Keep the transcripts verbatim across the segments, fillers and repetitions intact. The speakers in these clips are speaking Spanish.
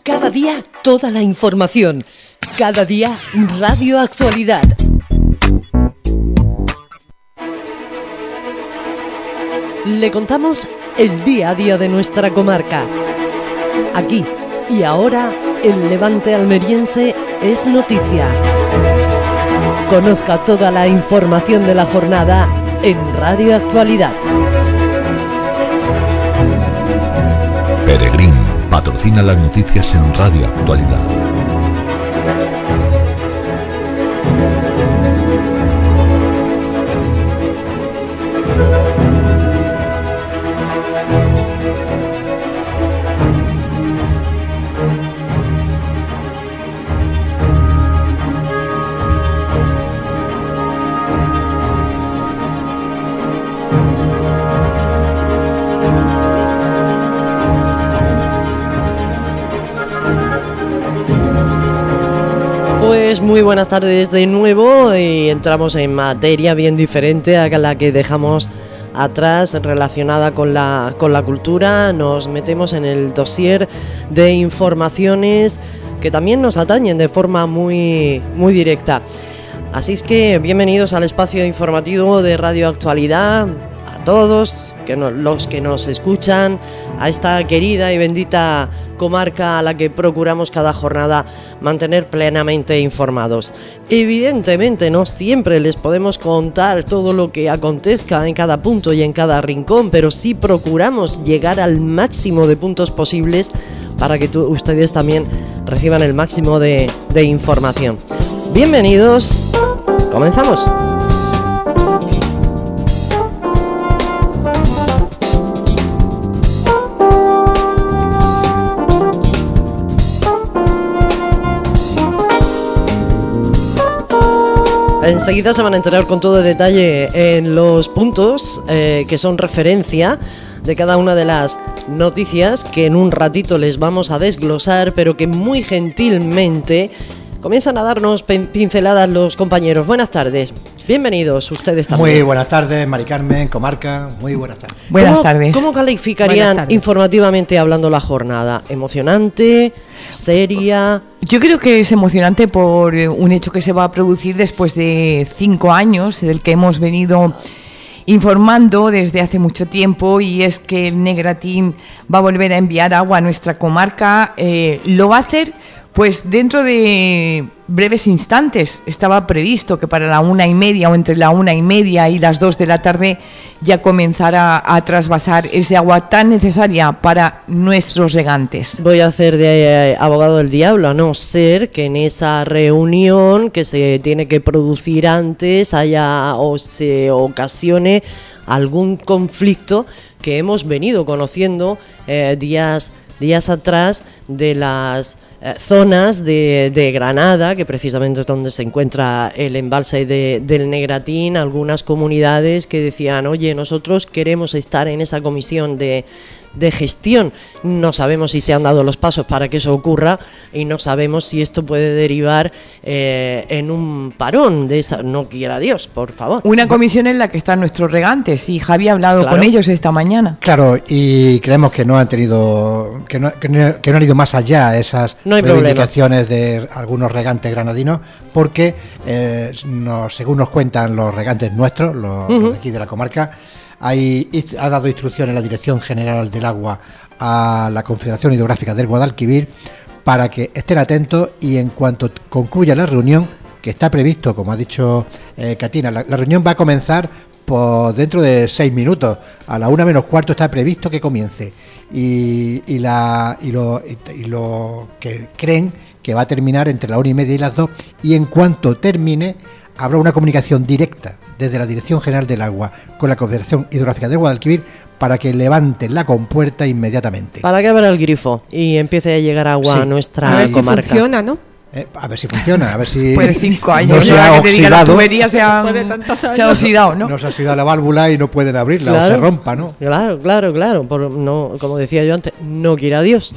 Cada día toda la información. Cada día Radio Actualidad. Le contamos el día a día de nuestra comarca. Aquí y ahora, el Levante almeriense es noticia. Conozca toda la información de la jornada en Radio Actualidad. Peregrín patrocina las noticias en Radio Actualidad. Pues muy buenas tardes de nuevo y entramos en materia bien diferente a la que dejamos atrás relacionada con la, con la cultura. Nos metemos en el dossier de informaciones que también nos atañen de forma muy, muy directa. Así es que bienvenidos al espacio informativo de Radio Actualidad, a todos que no, los que nos escuchan, a esta querida y bendita comarca a la que procuramos cada jornada mantener plenamente informados. Evidentemente no siempre les podemos contar todo lo que acontezca en cada punto y en cada rincón, pero sí procuramos llegar al máximo de puntos posibles para que tú, ustedes también reciban el máximo de, de información. Bienvenidos, comenzamos. Enseguida se van a enterar con todo detalle en los puntos eh, que son referencia de cada una de las noticias que en un ratito les vamos a desglosar, pero que muy gentilmente comienzan a darnos pinceladas los compañeros. Buenas tardes, bienvenidos ustedes también. Muy buenas tardes, Mari Carmen, comarca, muy buenas tardes. Buenas ¿Cómo, tardes. ¿Cómo calificarían tardes. informativamente hablando la jornada? ¿Emocionante? ¿Seria? Yo creo que es emocionante por un hecho que se va a producir después de cinco años, del que hemos venido informando desde hace mucho tiempo, y es que el Negratín va a volver a enviar agua a nuestra comarca. Eh, lo va a hacer pues dentro de breves instantes. Estaba previsto que para la una y media o entre la una y media y las dos de la tarde ya comenzara a trasvasar ese agua tan necesaria para nuestros regantes. Voy a hacer de eh, abogado del diablo, a no ser que en esa reunión que se tiene que producir antes haya o se ocasione algún conflicto que hemos venido conociendo eh, días, días atrás de las Eh, zonas de, de Granada, que precisamente es donde se encuentra el embalse de, del Negratín. Algunas comunidades que decían: oye, nosotros queremos estar en esa comisión de, de gestión. No sabemos si se han dado los pasos para que eso ocurra y no sabemos si esto puede derivar eh, en un parón de esa. No quiera Dios, por favor. Una comisión en la que están nuestros regantes, y Javi ha hablado claro. con ellos esta mañana. Claro, y creemos que no han tenido, que no, que no, que no han ido más allá esas no hay reivindicaciones de algunos regantes granadinos, porque eh, nos, según nos cuentan los regantes nuestros, los, uh-huh. los de aquí de la comarca, hay, ha dado instrucciones la Dirección General del Agua a la Confederación Hidrográfica del Guadalquivir para que estén atentos, y en cuanto concluya la reunión, que está previsto, como ha dicho eh, Katina, la, la reunión va a comenzar por dentro de seis minutos, a la una menos cuarto está previsto que comience, y, y, la, y, lo, y, y lo que creen que va a terminar entre la una y media y las dos, y en cuanto termine habrá una comunicación directa desde la Dirección General del Agua con la Confederación Hidrográfica de Guadalquivir para que levanten la compuerta inmediatamente. Para que abra el grifo y empiece a llegar agua sí. a nuestra a ver comarca. Si funciona, ¿no? Eh, a ver si funciona, a ver si Puede cinco años, no se ha oxidado, la tubería se ha, se ha oxidado, ¿no? No se ha oxidado la válvula y no pueden abrirla, claro, o se rompa, ¿no? Claro, claro, claro, por, no, como decía yo antes, no quiera Dios.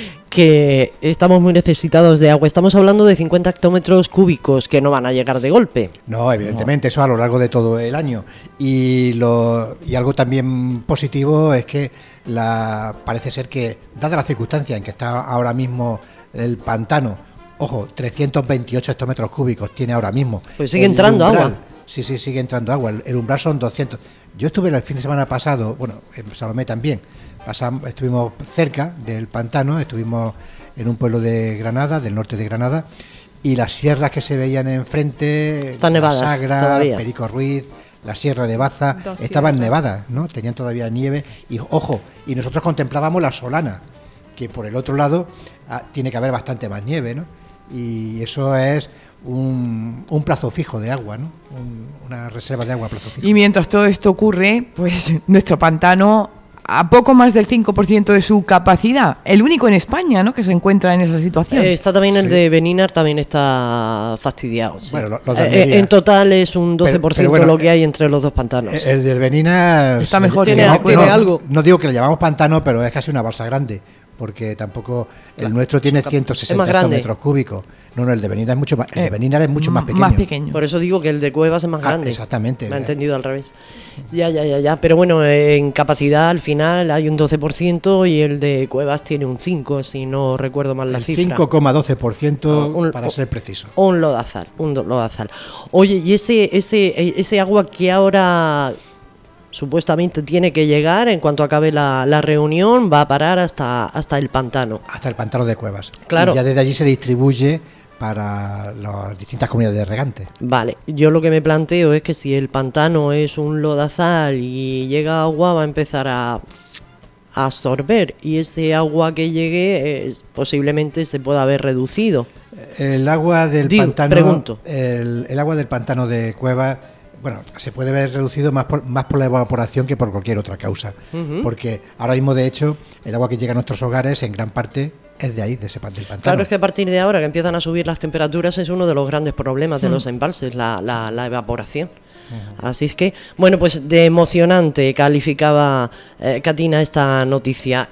Que estamos muy necesitados de agua. Estamos hablando de cincuenta hectómetros cúbicos que no van a llegar de golpe. No, evidentemente, no. Eso a lo largo de todo el año. Y, lo, y algo también positivo es que la, parece ser que, dada la circunstancia en que está ahora mismo el pantano, ojo, trescientos veintiocho hectómetros cúbicos tiene ahora mismo. Pues sigue El entrando umbral, agua. Sí, sí, sigue entrando agua. El, el umbral son doscientos. Yo estuve el fin de semana pasado, bueno, en Salomé también. Pasamos, estuvimos cerca del pantano, estuvimos en un pueblo de Granada, del norte de Granada, y las sierras que se veían enfrente, están nevadas la Sagra, todavía. Perico Ruiz, la Sierra de Baza, Dos estaban sierras. nevadas, ¿no? Tenían todavía nieve y ojo, y nosotros contemplábamos la Solana, que por el otro lado ah, tiene que haber bastante más nieve, ¿no? Y eso es un, un plazo fijo de agua, ¿no? Un- una reserva de agua a plazo fijo. Y mientras todo esto ocurre, pues nuestro pantano a poco más del cinco por ciento de su capacidad, el único en España, ¿no?, que se encuentra en esa situación. Eh, está también el Sí. de Beninar, también está fastidiado. Sí. Bueno, lo- los de Eh, Almería. eh, en total es un doce por ciento Pero- pero bueno, lo que hay entre los dos pantanos. Eh, El del Benina Está mejor, Tiene- no, tiene no, algo. No digo que le llamamos pantano, pero es casi una balsa grande, porque tampoco el nuestro tiene ciento es sesenta más grande. metros cúbicos. No, no, el de Benina es mucho más, el de Eh, Benina es mucho más m- pequeño. Más pequeño. Por eso digo que el de Cuevas es más Ah, grande. exactamente. Me ha entendido al revés. Ya, ya, ya, ya. Pero bueno, eh, en capacidad al final hay un doce por ciento y el de Cuevas tiene un cinco por ciento, si no recuerdo mal la El cifra. cinco coma doce por ciento Un- para ser preciso. Un lodazal, un do- lodazal. Oye, y ese, ese, ese agua que ahora supuestamente tiene que llegar en cuanto acabe la, la reunión, va a parar hasta, hasta el pantano. Hasta el pantano de Cuevas. Claro. Y ya desde allí se distribuye para las distintas comunidades de regantes. Vale, yo lo que me planteo es que si el pantano es un lodazal y llega agua, va a empezar a, a absorber y ese agua que llegue es- posiblemente se pueda haber reducido. El agua del Digo, pantano, pregunto. El, el agua del pantano de Cuevas, bueno, se puede ver reducido más por, más por la evaporación que por cualquier otra causa, Ujú. porque ahora mismo de hecho el agua que llega a nuestros hogares en gran parte es de ahí, de ese pan- del pantano. Claro, es que a partir de ahora que empiezan a subir las temperaturas es uno de los grandes problemas de los embalses, la, la, la evaporación. Así es que, bueno, pues de emocionante calificaba eh, Katina esta noticia.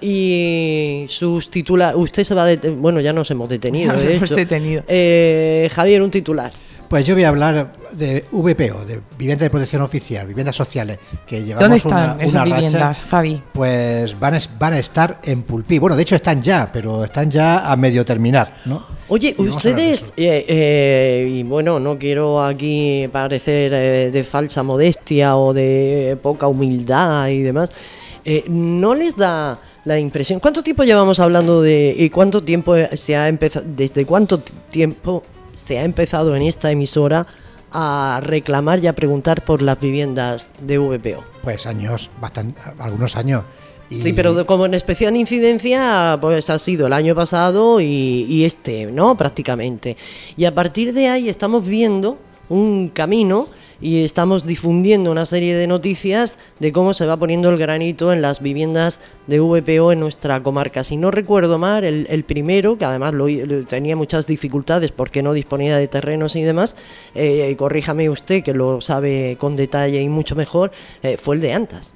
Y sus titulares, usted se va a detener, bueno, ya nos hemos detenido. Nos de hemos hecho. detenido. Eh, Javier, un titular. Pues yo voy a hablar de V P O, de Vivienda de Protección Oficial, viviendas sociales, que llevamos ¿Dónde están una, esas una racha, viviendas, Javi? Pues van a, es- van a estar en Pulpí. Bueno, de hecho están ya, pero están ya a medio terminar, ¿no? Oye, Y vamos a hablar de ustedes, eso. eh, eh, y bueno, no quiero aquí parecer eh, de falsa modestia o de poca humildad y demás, eh, ¿no les da la impresión? ¿Cuánto tiempo llevamos hablando de y cuánto tiempo se ha empezado, desde cuánto t- tiempo se ha empezado en esta emisora a reclamar y a preguntar por las viviendas de V P O? Pues años, bastante, algunos años. Y- Sí, pero de- como en especial incidencia, pues ha sido el año pasado y, y este, ¿no? Prácticamente. Y a partir de ahí estamos viendo un camino y estamos difundiendo una serie de noticias de cómo se va poniendo el granito en las viviendas de V P O en nuestra comarca. Si no recuerdo mal, el, el primero, que además lo, lo- tenía muchas dificultades porque no disponía de terrenos y demás, eh, corríjame usted que lo sabe con detalle y mucho mejor, eh, fue el de Antas.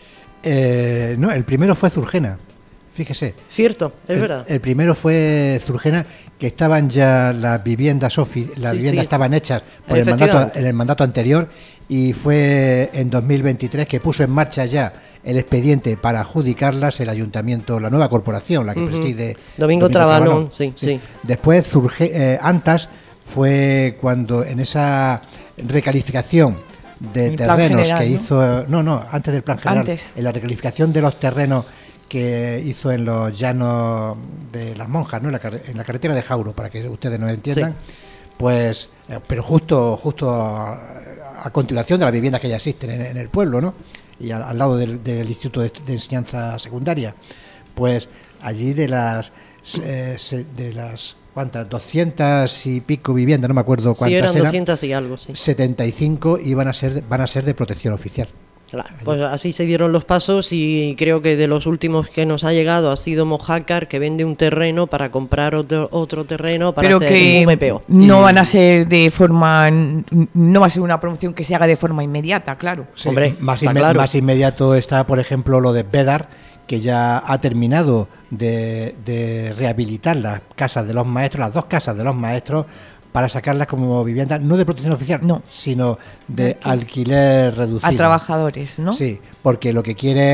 Eh, no, el primero fue Zurgena, fíjese. Cierto, es el, verdad. El primero fue Zurgena, que estaban ya las viviendas ofi- las Sí, viviendas sí, estaban hechas por el mandato, efectivamente. en el mandato anterior, y fue en dos mil veintitrés que puso en marcha ya el expediente para adjudicarlas el ayuntamiento, la nueva corporación, la que Ujú. preside Domingo Trabalón, sí, sí. Después Zurge, eh, Antas fue cuando en esa recalificación de El plan terrenos general, que ¿no? hizo, no, no, antes del plan general, Antes. en la recalificación de los terrenos que hizo en los llanos de las monjas, ¿no? En la, carre- en la carretera de Jauro, para que ustedes nos entiendan, pues, eh, pero justo, justo a, a continuación de las viviendas que ya existen en, en el pueblo, ¿no? Y al, al lado del, del Instituto de, de Enseñanza Secundaria, pues allí de las eh, se- de las cuántas, doscientas y pico viviendas, no me acuerdo cuántas Sí, eran eran, doscientos y algo, sí. setenta y cinco iban a ser, van a ser de protección oficial. Claro, pues así se dieron los pasos y creo que de los últimos que nos ha llegado ha sido Mojácar, que vende un terreno para comprar otro, otro terreno para Pero hacer que un V P O. no van a ser de forma, no va a ser una promoción que se haga de forma inmediata, claro. Sí, Hombre, más, está inme- claro. más inmediato está, por ejemplo, lo de Bedar, que ya ha terminado de, de rehabilitar las casas de los maestros, las dos casas de los maestros, para sacarlas como viviendas, no de protección oficial, No. sino de Alquil- alquiler reducido. A trabajadores, ¿no? Sí, porque lo que quieren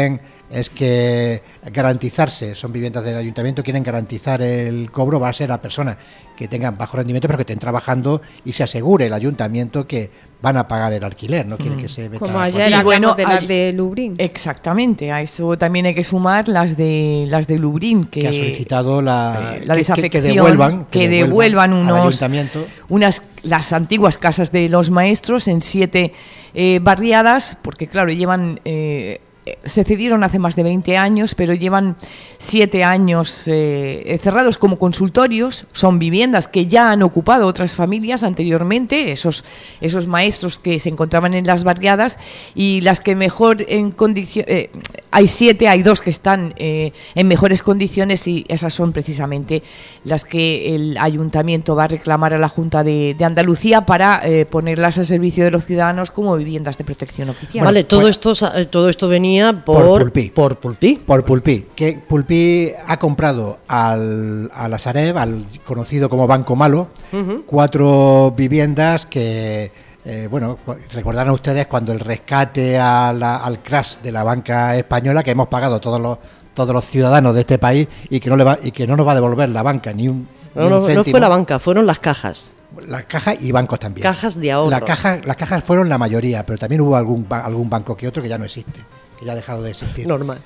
es que garantizarse, son viviendas del ayuntamiento, quieren garantizar el cobro, va a ser a personas que tengan bajo rendimiento pero que estén trabajando y se asegure el ayuntamiento que van a pagar el alquiler, no quieren mm. que se meta. Como ayer hablamos bueno, de las de Lublin. Exactamente, a eso también hay que sumar las de las de Lublin que, que ha solicitado la, eh, la desafección, que, que devuelvan, que, que devuelvan, devuelvan unos unas las antiguas casas de los maestros en siete eh, barriadas, porque claro, llevan eh, se cedieron hace más de veinte años, pero llevan siete años eh, cerrados como consultorios. Son viviendas que ya han ocupado otras familias anteriormente, esos, esos maestros que se encontraban en las barriadas, y las que mejor en condiciones, eh, hay siete, hay dos que están eh, en mejores condiciones, y esas son precisamente las que el ayuntamiento va a reclamar a la Junta de, de Andalucía para eh, ponerlas a servicio de los ciudadanos como viviendas de protección oficial. Vale, todo bueno, esto todo esto venía por, por Pulpí. Por Pulpí. Por Pulpí. Que Pulpí ha comprado al, a la Sareb, al conocido como Banco Malo, uh-huh. cuatro viviendas que, eh, bueno, recordarán ustedes cuando el rescate a la, al crash de la banca española, que hemos pagado todos los todos los ciudadanos de este país y que no le va y que no nos va a devolver la banca ni un, no, ni un no, céntimo. No fue la banca, fueron las cajas. Las cajas y bancos también. Cajas de ahorros. La caja, las cajas fueron la mayoría, pero también hubo algún algún banco que otro que ya no existe, que ya ha dejado de existir. Normal.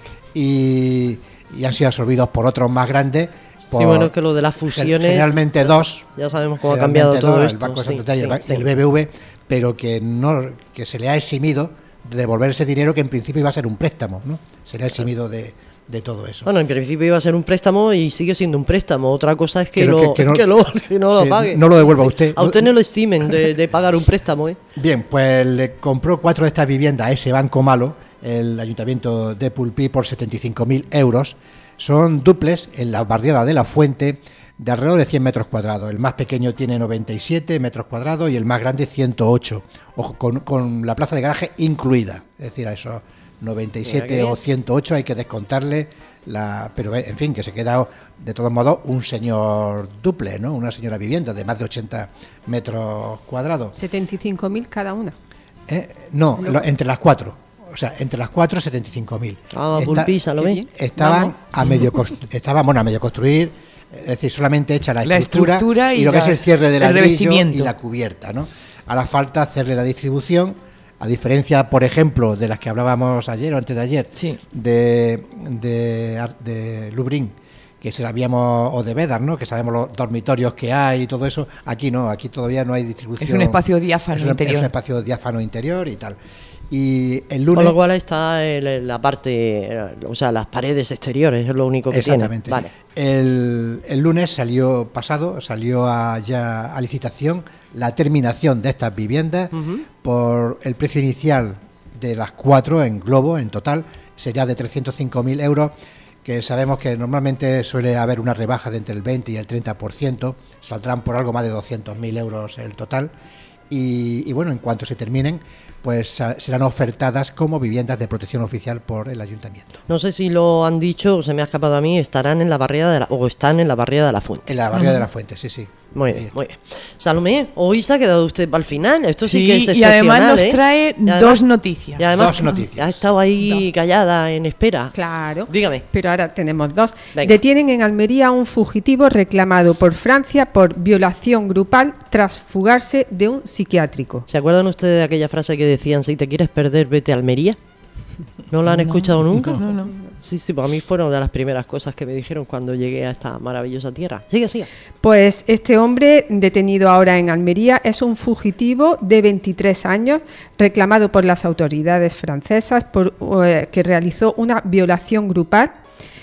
Y, y han sido absorbidos por otros más grandes. Por, sí, bueno, que lo de las fusiones. Generalmente dos. Ya sabemos cómo ha cambiado todo dos, esto. El Banco sí, Santander sí, y el, sí. el B B V, pero que no que se le ha eximido de devolver ese dinero que en principio iba a ser un préstamo, ¿no? Se le ha eximido de, de todo eso. Bueno, en principio iba a ser un préstamo y sigue siendo un préstamo. Otra cosa es que, Creo lo, que, que, no, que, lo, que no lo sí, pague. No lo devuelva sí. usted. A usted no lo estimen de, de pagar un préstamo, ¿eh? Bien, pues le compró cuatro de estas viviendas a ese Banco Malo, el ayuntamiento de Pulpí, por setenta y cinco mil euros. Son duples en la barriada de La Fuente, de alrededor de cien metros cuadrados. El más pequeño tiene noventa y siete metros cuadrados y el más grande ciento ocho. Ojo, con, con la plaza de garaje incluida. Es decir, a esos noventa y siete o ciento ocho hay que descontarle la... Pero, en fin, que se queda, de todos modos, un señor duple, ¿no? Una señora vivienda de más de ochenta metros cuadrados. setenta y cinco mil cada una. ¿Eh? No, no. Lo, entre las cuatro. O sea, entre las cuatro, setenta y cinco mil. Ah, Pulpisa, ¿lo ves? Estaban a medio estaban, bueno, a medio construir, es decir, solamente hecha la, la estructura, estructura y, y lo las, que es el cierre del el ladrillo y la cubierta, ¿no? Ahora falta hacerle la distribución, a diferencia, por ejemplo, de las que hablábamos ayer o antes de ayer, sí. de, de, de Lublin, que sabíamos, o de Bedar, ¿no? Que sabemos los dormitorios que hay y todo eso. Aquí no, aquí todavía no hay distribución. Es un espacio diáfano es un, interior. Es un espacio diáfano interior y tal. Y el lunes... Con lo cual está en la parte, o sea, las paredes exteriores, es lo único que Exactamente. tiene. Vale. El, el lunes salió pasado, salió a, ya a licitación la terminación de estas viviendas. Uh-huh. Por el precio inicial de las cuatro en globo, en total, sería de trescientos cinco mil euros, que sabemos que normalmente suele haber una rebaja de entre el veinte y el treinta por ciento, saldrán por algo más de doscientos mil euros el total. Y, y bueno, en cuanto se terminen, pues serán ofertadas como viviendas de protección oficial por el ayuntamiento. No sé si lo han dicho o se me ha escapado a mí, estarán en la barriada de la, o están en la barriada de La Fuente. En la barriada uh-huh. de La Fuente, sí, sí. Muy bien, muy bien. Salomé, hoy se ha quedado usted para el final. Esto sí, sí que es excepcional. Y además nos ¿eh? trae además, dos noticias. Y además, dos noticias. Ha estado ahí dos. callada, en espera. Claro. Dígame. Pero ahora tenemos dos. Venga. Detienen en Almería a un fugitivo reclamado por Francia por violación grupal tras fugarse de un psiquiátrico. ¿Se acuerdan ustedes de aquella frase que decían, si te quieres perder, vete a Almería? ¿No la han no, escuchado nunca? No, no. Sí, sí, para mí fueron de las primeras cosas que me dijeron cuando llegué a esta maravillosa tierra. Sigue, sigue. Pues este hombre detenido ahora en Almería es un fugitivo de veintitrés años, reclamado por las autoridades francesas por eh, que realizó una violación grupal.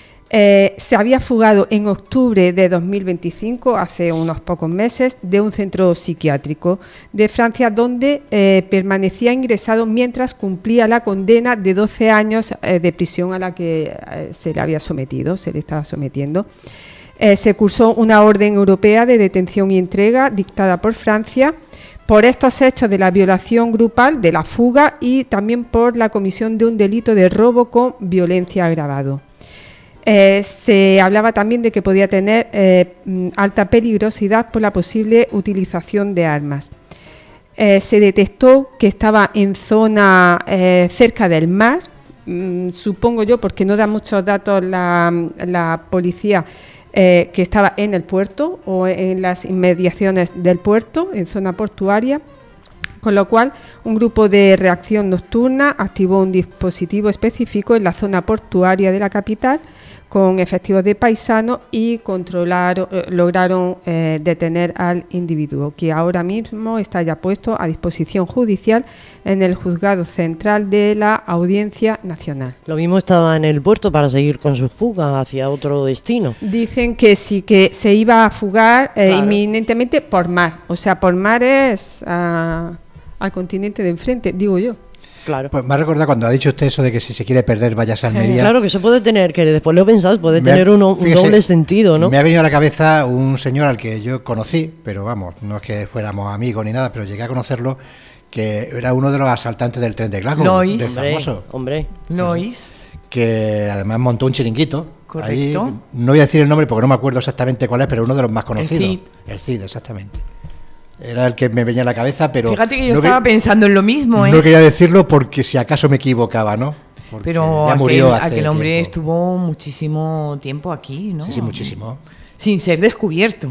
Eh, se había fugado en octubre de dos mil veinticinco, hace unos pocos meses, de un centro psiquiátrico de Francia donde eh, permanecía ingresado mientras cumplía la condena de doce años eh, de prisión a la que eh, se le había sometido, se le estaba sometiendo. Eh, se cursó una orden europea de detención y entrega dictada por Francia por estos hechos de la violación grupal, de la fuga y también por la comisión de un delito de robo con violencia agravado. Eh, se hablaba también de que podía tener eh, alta peligrosidad por la posible utilización de armas. Eh, se detectó que estaba en zona eh, cerca del mar, mmm, supongo yo, porque no da muchos datos la, la policía, eh, que estaba en el puerto o en las inmediaciones del puerto, en zona portuaria. Con lo cual, un grupo de reacción nocturna activó un dispositivo específico en la zona portuaria de la capital con efectivos de paisanos y controlaron, eh, lograron eh, detener al individuo, que ahora mismo está ya puesto a disposición judicial en el Juzgado Central de la Audiencia Nacional. Lo mismo estaba en el puerto para seguir con su fuga hacia otro destino. Dicen que sí, que se iba a fugar eh, Claro. inminentemente por mar, o sea, por mar es a, al continente de enfrente, digo yo. Claro. Pues me ha recordado cuando ha dicho usted eso de que si se quiere perder vayas a Almería. Claro que eso puede tener, que después lo he pensado, puede Me ha- tener uno, un fíjese, doble sentido, ¿no? Me ha venido a la cabeza un señor al que yo conocí, pero vamos, no es que fuéramos amigos ni nada, pero llegué a conocerlo, que era uno de los asaltantes del tren de Glasgow, Lois. de Hombre, famoso, hombre. Lois. que además montó un chiringuito. Correcto. Ahí, no voy a decir el nombre porque no me acuerdo exactamente cuál es, pero uno de los más conocidos. Cid. El Cid, exactamente. Era el que me venía a la cabeza, pero... Fíjate que yo no estaba que- pensando en lo mismo, ¿eh? No quería decirlo porque si acaso me equivocaba, ¿no? Porque Pero ya aquel, murió hace aquel hombre tiempo. estuvo muchísimo tiempo aquí, ¿no? Sí, sí, muchísimo. Sin ser descubierto.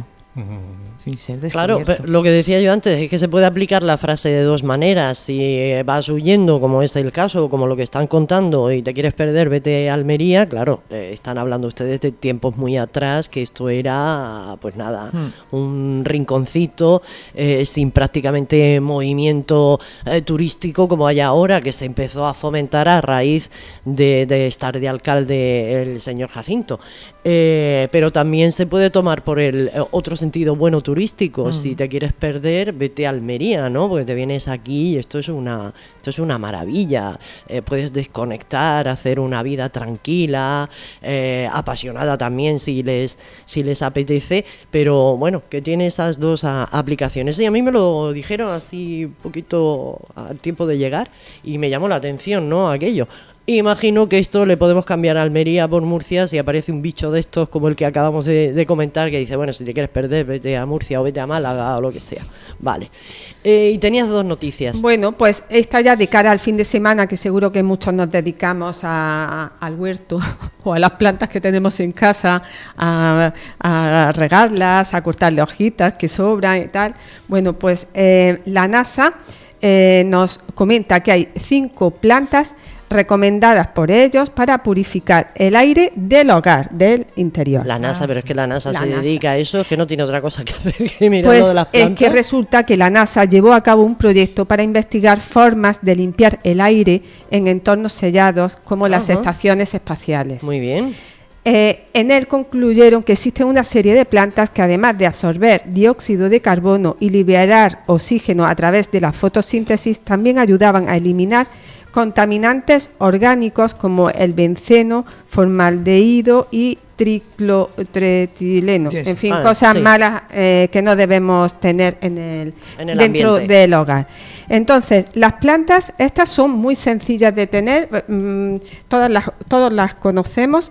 Sin ser Claro, descubierto. pero lo que decía yo antes es que se puede aplicar la frase de dos maneras. Si eh, vas huyendo, como es el caso, como lo que están contando, y te quieres perder, vete a Almería. Claro, eh, están hablando ustedes de tiempos muy atrás, que esto era, pues nada, Hmm. un rinconcito eh, sin prácticamente movimiento eh, turístico como hay ahora, que se empezó a fomentar a raíz de, de estar de alcalde el señor Jacinto. Eh, pero también se puede tomar por el eh, otro sentido bueno turístico. Si te quieres perder, vete a Almería, ¿no? Porque te vienes aquí y esto es una, esto es una maravilla. Eh, puedes desconectar, hacer una vida tranquila, eh, apasionada también si les, si les apetece, pero bueno, que tiene esas dos a- aplicaciones. Y a mí me lo dijeron así un poquito al tiempo de llegar y me llamó la atención, ¿no? Aquello. Imagino que esto le podemos cambiar a Almería por Murcia si aparece un bicho de estos como el que acabamos de, de comentar, que dice, bueno, si te quieres perder, vete a Murcia o vete a Málaga o lo que sea. Vale. Eh, y tenías dos noticias. Bueno, pues esta ya de cara al fin de semana, que seguro que muchos nos dedicamos a- a- al huerto o a las plantas que tenemos en casa, a, a regarlas, a cortarle hojitas que sobran y tal. Bueno, pues eh, la NASA eh, nos comenta que hay cinco plantas recomendadas por ellos para purificar el aire del hogar, del interior. La NASA, pero es que la NASA La se NASA. dedica a eso, es que no tiene otra cosa que hacer que mirar Pues lo de las es plantas. que resulta que la NASA llevó a cabo un proyecto para investigar formas de limpiar el aire en entornos sellados como las Ajá. estaciones espaciales. Muy bien. Eh, en él concluyeron que existe una serie de plantas que, además de absorber dióxido de carbono y liberar oxígeno a través de la fotosíntesis, también ayudaban a eliminar contaminantes orgánicos como el benceno, formaldehído y tricloretileno. Sí, sí. En fin, Ah, cosas sí. malas eh, que no debemos tener en el, En el dentro ambiente. del hogar. Entonces, las plantas, estas son muy sencillas de tener, mm, todas las, todas las conocemos.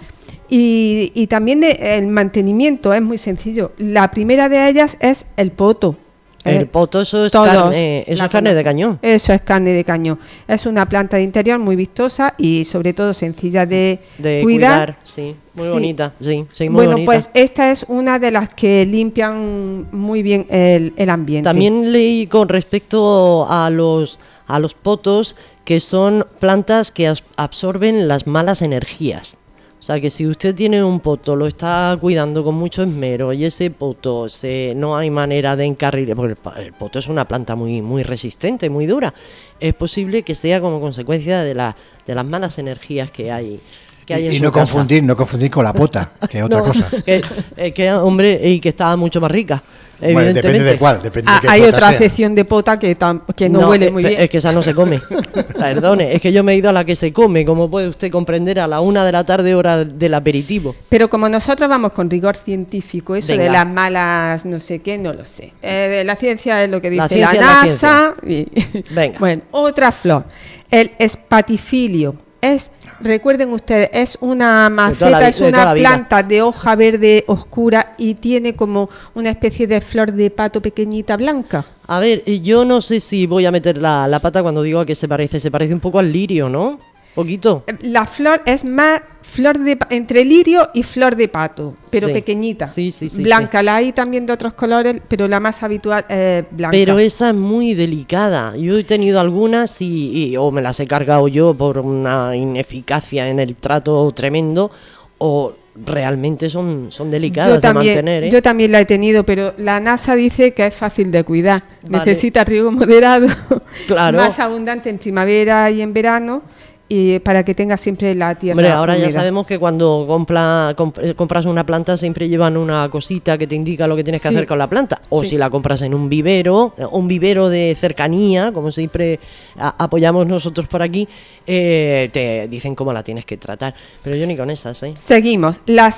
Y, y también de- el mantenimiento es muy sencillo. La primera de ellas es el poto. El Eh, poto, eso es todos carne, eso la es carne de conocen. cañón. Eso es carne de cañón. Es una planta de interior muy vistosa y sobre todo sencilla de, De cuidar. cuidar, sí. Muy Sí. bonita, sí, sí, muy Bueno, bonita. pues esta es una de las que limpian muy bien el, el ambiente. También leí con respecto a los, a los potos que son plantas que as- absorben las malas energías. O sea que si usted tiene un poto, lo está cuidando con mucho esmero y ese poto se, no hay manera de encarrilar, porque el, pa- el poto es una planta muy, muy resistente, muy dura, es posible que sea como consecuencia de, la, de las malas energías que hay, que hay en Y su no casa. confundir, no confundir con la pota, que es otra No, cosa. Que, eh, que, hombre, y que estaba mucho más rica. Bueno, Evidentemente. depende de cuál, depende Ah, de qué hay pota otra sea. acepción de pota que, tam- que no, huele eh, muy pe- bien. Es que esa no se come. Perdone, es que yo me he ido a la que se come, como puede usted comprender, a la una de la tarde, hora del aperitivo. Pero como nosotros vamos con rigor científico, eso de Venga. las malas no sé qué, no lo sé. Eh, de la ciencia es lo que La dice la, ciencia es la NASA. y- Venga. Bueno, otra flor, el espatifilio. Es, recuerden ustedes, es una toda maceta, la vi- es de toda la una vida. planta de hoja verde oscura y tiene como una especie de flor de pato pequeñita blanca. A ver, eh, yo no sé si voy a meter la, la pata cuando digo a qué se parece. Se parece un poco al lirio, ¿no? Poquito. La flor es más flor de entre lirio y flor de pato, pero Sí. pequeñita. Sí, sí, sí, Blanca, la hay también de otros colores, pero la más habitual es blanca. Pero esa es muy delicada. Yo he tenido algunas y, y o me las he cargado yo por una ineficacia en el trato tremendo, o realmente son, son delicadas yo también, de mantener, ¿eh? yo también la he tenido, pero la NASA dice que es fácil de cuidar. Vale. Necesita riego moderado, Claro. más abundante en primavera y en verano, y para que tenga siempre la tierra Hombre, ahora ya húmeda. sabemos que cuando compra, comp- eh, compras una planta siempre llevan una cosita que te indica lo que tienes que Sí. hacer con la planta. O Sí. si la compras en un vivero, eh, un vivero de cercanía, como siempre a- apoyamos nosotros por aquí, eh, te dicen cómo la tienes que tratar. Pero yo ni con esas, ¿eh? Seguimos. La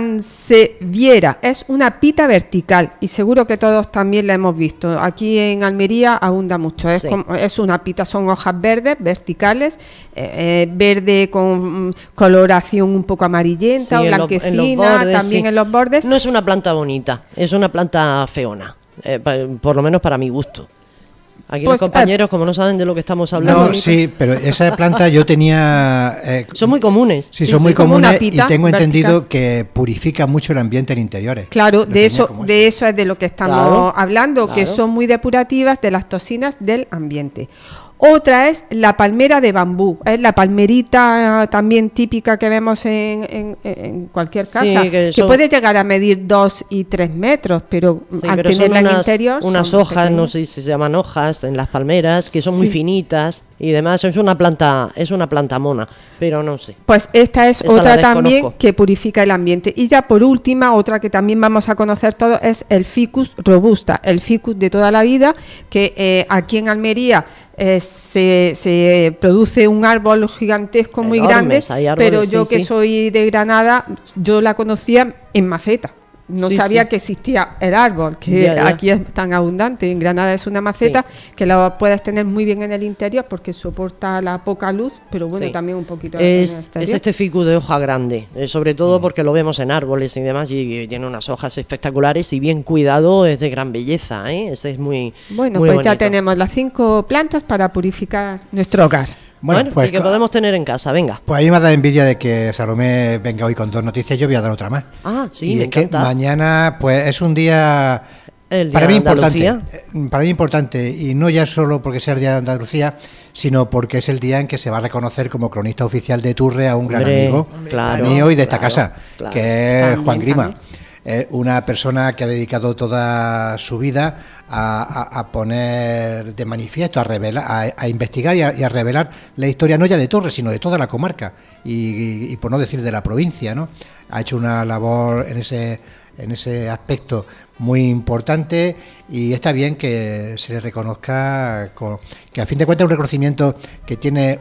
sanseviera es una pita vertical y seguro que todos también la hemos visto. Aquí en Almería abunda mucho. Es, Sí. como- es una pita, son hojas verdes, verticales, eh, eh, verde con mm, coloración un poco amarillenta Sí, o en los- blanquecina, en los bordes, también sí. en los bordes. No es una planta bonita, es una planta feona, eh, pa- por lo menos para mi gusto. Aquí Pues, los compañeros, como no saben de lo que estamos hablando, No, sí, pero esa planta yo tenía... eh, son muy comunes. Sí, Sí, son sí, muy como una comunes pita y tengo vertical. entendido que purifica mucho el ambiente en interiores. Claro, Lo de tenía eso, como de eso es de lo que estamos Claro, hablando, que claro. son muy depurativas de las toxinas del ambiente. Otra es la palmera de bambú, es la palmerita eh, también típica que vemos en, en- en cualquier casa, Sí, que que, son- puede llegar a medir dos y tres metros, pero Sí, al pero son tenerla en unas, interior unas son hojas, no pequeñas. sé si se llaman hojas, en las palmeras, que son muy Sí. finitas y demás. Es una planta, es una planta mona, pero no sé. Pues esta es Esa la otra también desconozco. que purifica el ambiente. Y ya por última, otra que también vamos a conocer todos es el ficus robusta, el ficus de toda la vida, que eh, aquí en Almería eh, se, se produce un árbol gigantesco muy Enormes, grande, hay árboles, pero yo sí, que sí. soy de Granada, yo la conocía en maceta. No Sí, sabía sí. que existía el árbol, que Ya, ya. aquí es tan abundante. En Granada es una maceta que la puedes tener muy bien en el interior porque soporta la poca luz, pero bueno, Sí. también un poquito en el Es, exterior. es este ficus de hoja grande, eh, sobre todo porque lo vemos en árboles y demás, y, y tiene unas hojas espectaculares y bien cuidado, es de gran belleza, ¿eh? Ese es muy Bueno, muy pues ya bonito. tenemos las cinco plantas para purificar nuestro hogar. Bueno, Bueno, pues, y que podemos tener en casa, venga. pues a mí me ha dado envidia de que Salomé venga hoy con dos noticias, yo voy a dar otra más. Ah, sí, y me es que encanta. mañana pues es un día El día para de mí importante, Andalucía. eh, para mí importante, y no ya solo porque sea el día de Andalucía, sino porque es el día en que se va a reconocer como cronista oficial de Turre a un gran Hombre, amigo claro, mío y de esta claro, casa, claro. que es También, Juan Grima. también. Eh, una persona que ha dedicado toda su vida a, a- a poner de manifiesto, a revelar, a, a investigar y a, y a revelar la historia no ya de Torres, sino de toda la comarca y, y- y por no decir de la provincia, ¿no? Ha hecho una labor en ese en ese aspecto muy importante y está bien que se le reconozca con- que a fin de cuentas es un reconocimiento que tiene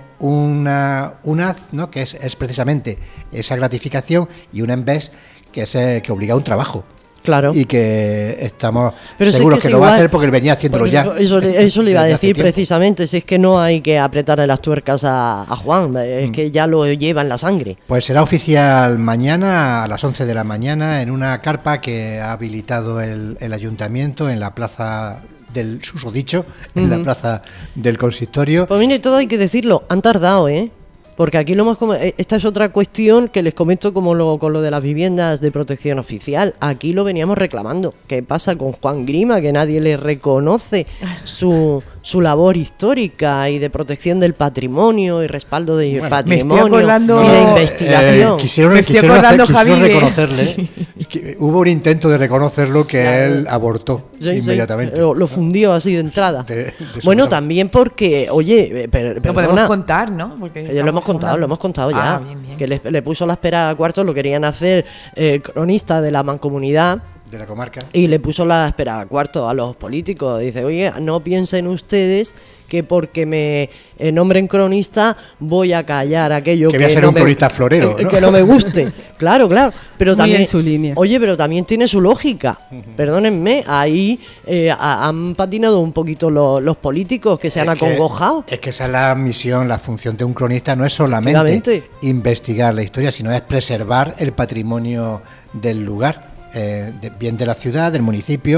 una un haz, ¿no? Que es, es precisamente esa gratificación, y un en vez que es eh, que obliga a un trabajo. Claro. Y que estamos Pero si es seguros que que, es lo va a igual, hacer porque él venía haciéndolo porque ya. Eso, le- eso le iba a desde hace decir tiempo. precisamente, si es que no hay que apretarle las tuercas a, a Juan, es Mm. que ya lo lleva en la sangre. Pues será oficial mañana a las once de la mañana en una carpa que ha habilitado el, el ayuntamiento en la plaza del susodicho, en la plaza del consistorio. Pues mire, todo hay que decirlo, han tardado, ¿eh? Porque aquí lo hemos com- eh, esta es otra cuestión que les comento como lo, con lo de las viviendas de protección oficial. Aquí lo veníamos reclamando. ¿Qué pasa con Juan Grima? Que nadie le reconoce su, su labor histórica y de protección del patrimonio y respaldo del Bueno, patrimonio me estoy acordando- y de No, investigación. Eh, quisieron Me estoy quisieron hacer- acordando, quisieron Javi, de- reconocerle. Que hubo un intento de reconocerlo que Claro. él abortó Sí, sí, inmediatamente. lo, lo fundió así de entrada. De- de su bueno, casa. también porque, oye, eh, per- Lo perdona, podemos contar, ¿no? Porque Eh, lo estamos hemos contado, hablando- lo hemos contado ya. Ah, bien, bien. Que le, le puso la espera a cuartos, lo querían hacer eh, cronista de la mancomunidad. De la comarca. Y le puso la espera a cuarto a los políticos. Dice, oye, no piensen ustedes que porque me eh, nombren cronista voy a callar aquello Que que, voy a ser no un me, cronista florero, eh, ¿no? que no me guste. Claro, claro. Pero Muy también, en su línea. Oye, pero también tiene su lógica. Perdónenme, ahí eh, ha- han patinado un poquito los, los políticos que se han Es que- acongojado. Es que esa es la misión, la función de un cronista, no es solamente Efectivamente. investigar la historia, sino es preservar el patrimonio del lugar, eh, de- bien de la ciudad, del municipio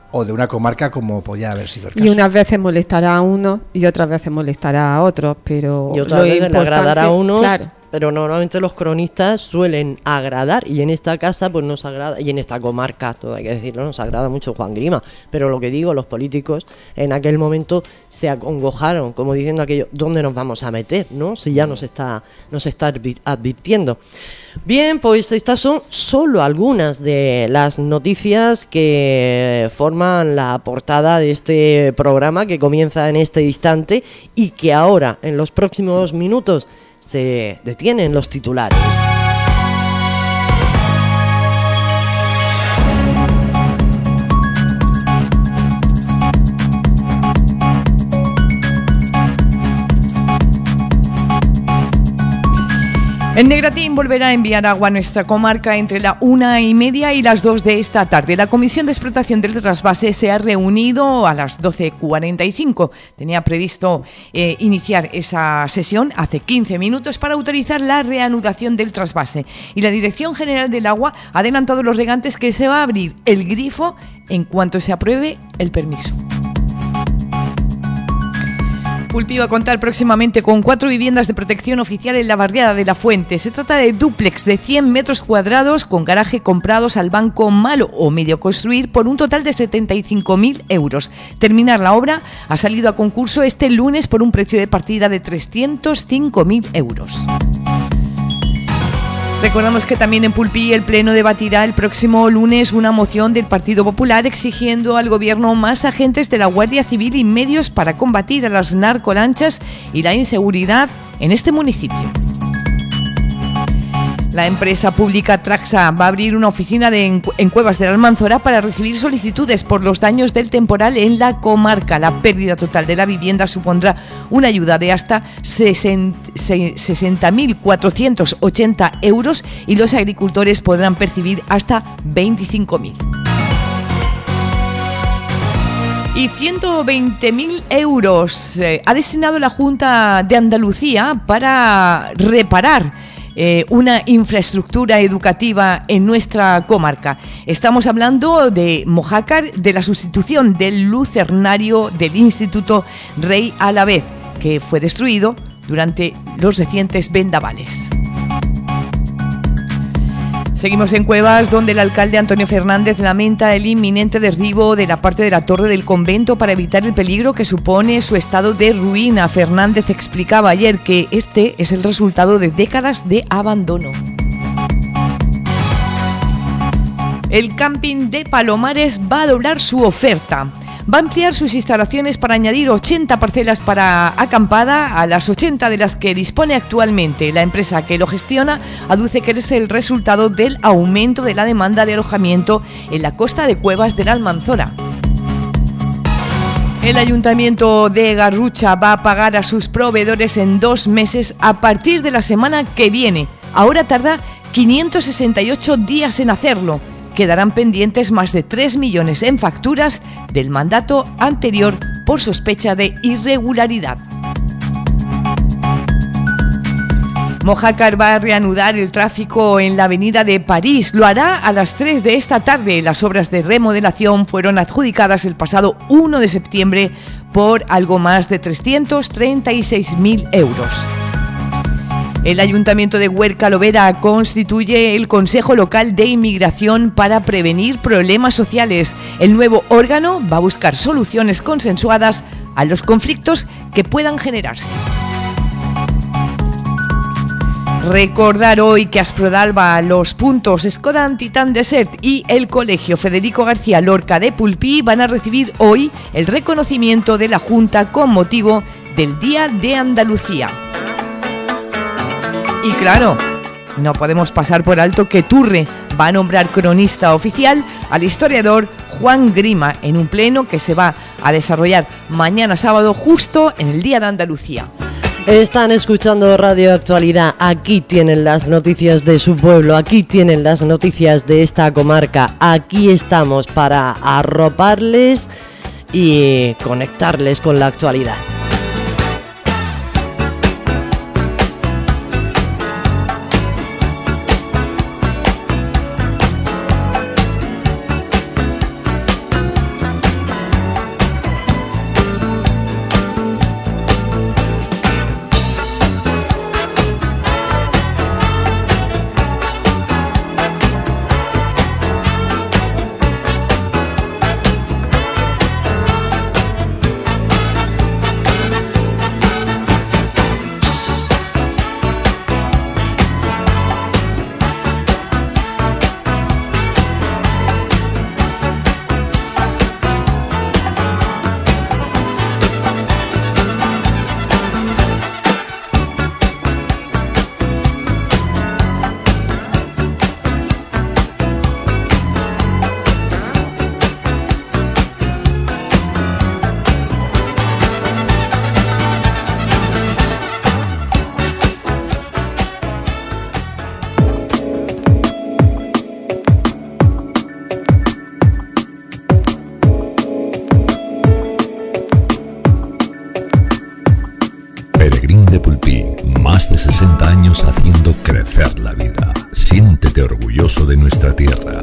o de una comarca como podía haber sido el caso. Y unas veces molestará a unos y otras veces molestará a otros, pero y otras lo veces le agradará a unos, claro. Pero normalmente los cronistas suelen agradar, y en esta casa pues nos agrada, y en esta comarca, todo hay que decirlo, nos agrada mucho Juan Grima, pero lo que digo, los políticos en aquel momento se acongojaron, como diciendo aquello, ¿dónde nos vamos a meter, no? Si ya nos está, nos está advirtiendo. Bien, pues estas son solo algunas de las noticias que forman la portada de este programa que comienza en este instante y que ahora, en los próximos minutos, se detienen los titulares. El Negratín volverá a enviar agua a nuestra comarca entre la una y media y las dos de esta tarde. La Comisión de Explotación del Trasvase se ha reunido a las doce cuarenta y cinco. Tenía previsto eh, iniciar esa sesión hace quince minutos para autorizar la reanudación del trasvase. Y la Dirección General del Agua ha adelantado a los regantes que se va a abrir el grifo en cuanto se apruebe el permiso. Pulpí va a contar próximamente con cuatro viviendas de protección oficial en la barriada de La Fuente. Se trata de dúplex de cien metros cuadrados con garaje comprados al banco malo o medio construir por un total de setenta y cinco mil euros. Terminar la obra ha salido a concurso este lunes por un precio de partida de trescientos cinco mil euros. Recordamos que también en Pulpí el Pleno debatirá el próximo lunes una moción del Partido Popular exigiendo al Gobierno más agentes de la Guardia Civil y medios para combatir a las narcolanchas y la inseguridad en este municipio. La empresa pública Traxa va a abrir una oficina de en, en Cuevas de la Almanzora para recibir solicitudes por los daños del temporal en la comarca. La pérdida total de la vivienda supondrá una ayuda de hasta sesenta mil cuatrocientos ochenta euros y los agricultores podrán percibir hasta veinticinco mil. Y ciento veinte mil euros eh, ha destinado la Junta de Andalucía para reparar Eh, una infraestructura educativa en nuestra comarca. Estamos hablando de Mojácar, de la sustitución del lucernario del Instituto Rey Alavez, que fue destruido durante los recientes vendavales. Seguimos en Cuevas, donde el alcalde Antonio Fernández lamenta el inminente derribo de la parte de la torre del convento para evitar el peligro que supone su estado de ruina. Fernández explicaba ayer que este es el resultado de décadas de abandono. El camping de Palomares va a doblar su oferta. Va a ampliar sus instalaciones para añadir ochenta parcelas para acampada a las ochenta de las que dispone actualmente. La empresa que lo gestiona aduce que es el resultado del aumento de la demanda de alojamiento en la costa de Cuevas de la Almanzora. El Ayuntamiento de Garrucha va a pagar a sus proveedores en dos meses a partir de la semana que viene. Ahora tarda quinientos sesenta y ocho días en hacerlo. Quedarán pendientes más de tres millones en facturas del mandato anterior por sospecha de irregularidad. Mojácar va a reanudar el tráfico en la avenida de París. Lo hará a las tres de esta tarde. Las obras de remodelación fueron adjudicadas el pasado uno de septiembre por algo más de trescientos treinta y seis mil euros. El Ayuntamiento de Huerca Lovera constituye el Consejo Local de Inmigración para prevenir problemas sociales. El nuevo órgano va a buscar soluciones consensuadas a los conflictos que puedan generarse. Recordar hoy que Asprodalba, Los Puntos, Skoda Titan Desert y el Colegio Federico García Lorca de Pulpí van a recibir hoy el reconocimiento de la Junta con motivo del Día de Andalucía. Y claro, no podemos pasar por alto que Turre va a nombrar cronista oficial al historiador Juan Grima en un pleno que se va a desarrollar mañana sábado justo en el Día de Andalucía. Están escuchando Radio Actualidad, aquí tienen las noticias de su pueblo, aquí tienen las noticias de esta comarca, aquí estamos para arroparles y conectarles con la actualidad. haciendo crecer la vida. Siéntete orgulloso de nuestra tierra.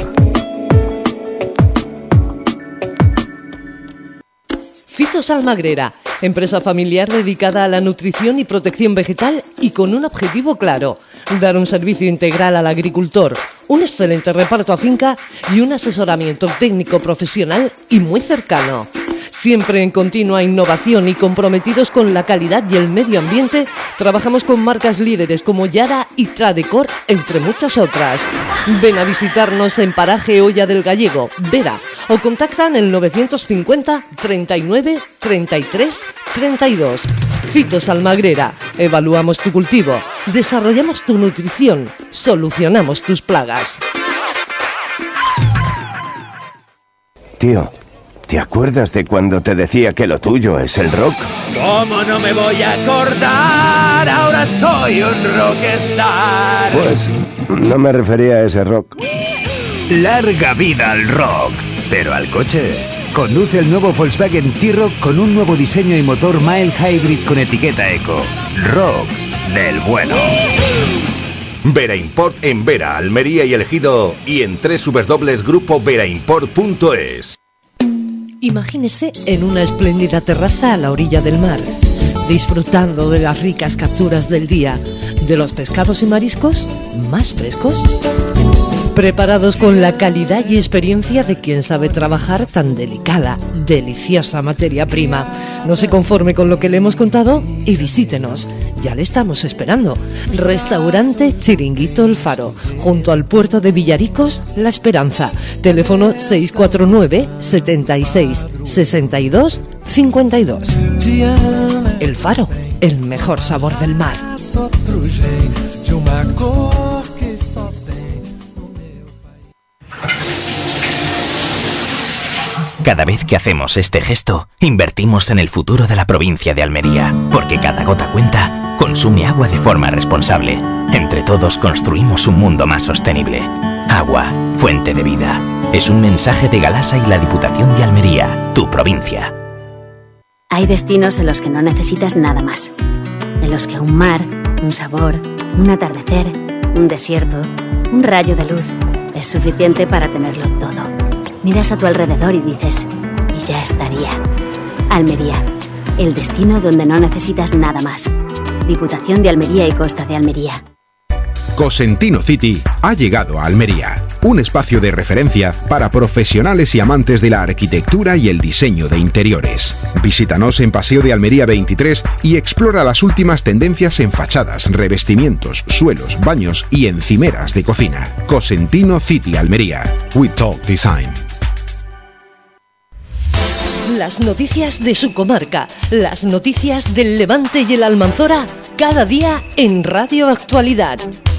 Fitos Almagrera, empresa familiar dedicada a la nutrición y protección vegetal y con un objetivo claro: dar un servicio integral al agricultor, un excelente reparto a finca y un asesoramiento técnico profesional y muy cercano. Siempre en continua innovación y comprometidos con la calidad y el medio ambiente, trabajamos con marcas líderes como Yara y Tradecor, entre muchas otras. Ven a visitarnos en Paraje Olla del Gallego, Vera, o contactan el novecientos cincuenta, treinta y nueve, treinta y tres, treinta y dos. Fitos Almagrera, evaluamos tu cultivo, desarrollamos tu nutrición, solucionamos tus plagas. Tío, ¿te acuerdas de cuando te decía que lo tuyo es el rock? ¿Cómo no me voy a acordar? Ahora soy un rockstar. Pues no me refería a ese rock. Larga vida al rock, pero al coche. Conduce el nuevo Volkswagen T-Roc con un nuevo diseño y motor mild hybrid con etiqueta eco. Rock del bueno. Vera Import en Vera, Almería y El Ejido, y en doble u doble u doble u punto grupo vera import punto es. Imagínese en una espléndida terraza a la orilla del mar, disfrutando de las ricas capturas del día, de los pescados y mariscos más frescos, preparados con la calidad y experiencia de quien sabe trabajar tan delicada, deliciosa materia prima. No se conforme con lo que le hemos contado y visítenos. Ya le estamos esperando. Restaurante Chiringuito El Faro, junto al puerto de Villaricos, La Esperanza. Teléfono seis cuatro nueve, setenta y seis, sesenta y dos, cincuenta y dos. El Faro, el mejor sabor del mar. Cada vez que hacemos este gesto, invertimos en el futuro de la provincia de Almería, porque cada gota cuenta, consume agua de forma responsable. Entre todos construimos un mundo más sostenible. Agua, fuente de vida. Es un mensaje de Galasa y la Diputación de Almería, tu provincia. Hay destinos en los que no necesitas nada más. En los que un mar, un sabor, un atardecer, un desierto, un rayo de luz es suficiente para tenerlo todo. Miras a tu alrededor y dices, y ya estaría. Almería, el destino donde no necesitas nada más. Diputación de Almería y Costa de Almería. Cosentino City ha llegado a Almería, un espacio de referencia para profesionales y amantes de la arquitectura y el diseño de interiores. Visítanos en Paseo de Almería veintitrés y explora las últimas tendencias en fachadas, revestimientos, suelos, baños y encimeras de cocina. Cosentino City Almería. We Talk Design. Las noticias de su comarca, las noticias del Levante y el Almanzora, cada día en Radio Actualidad.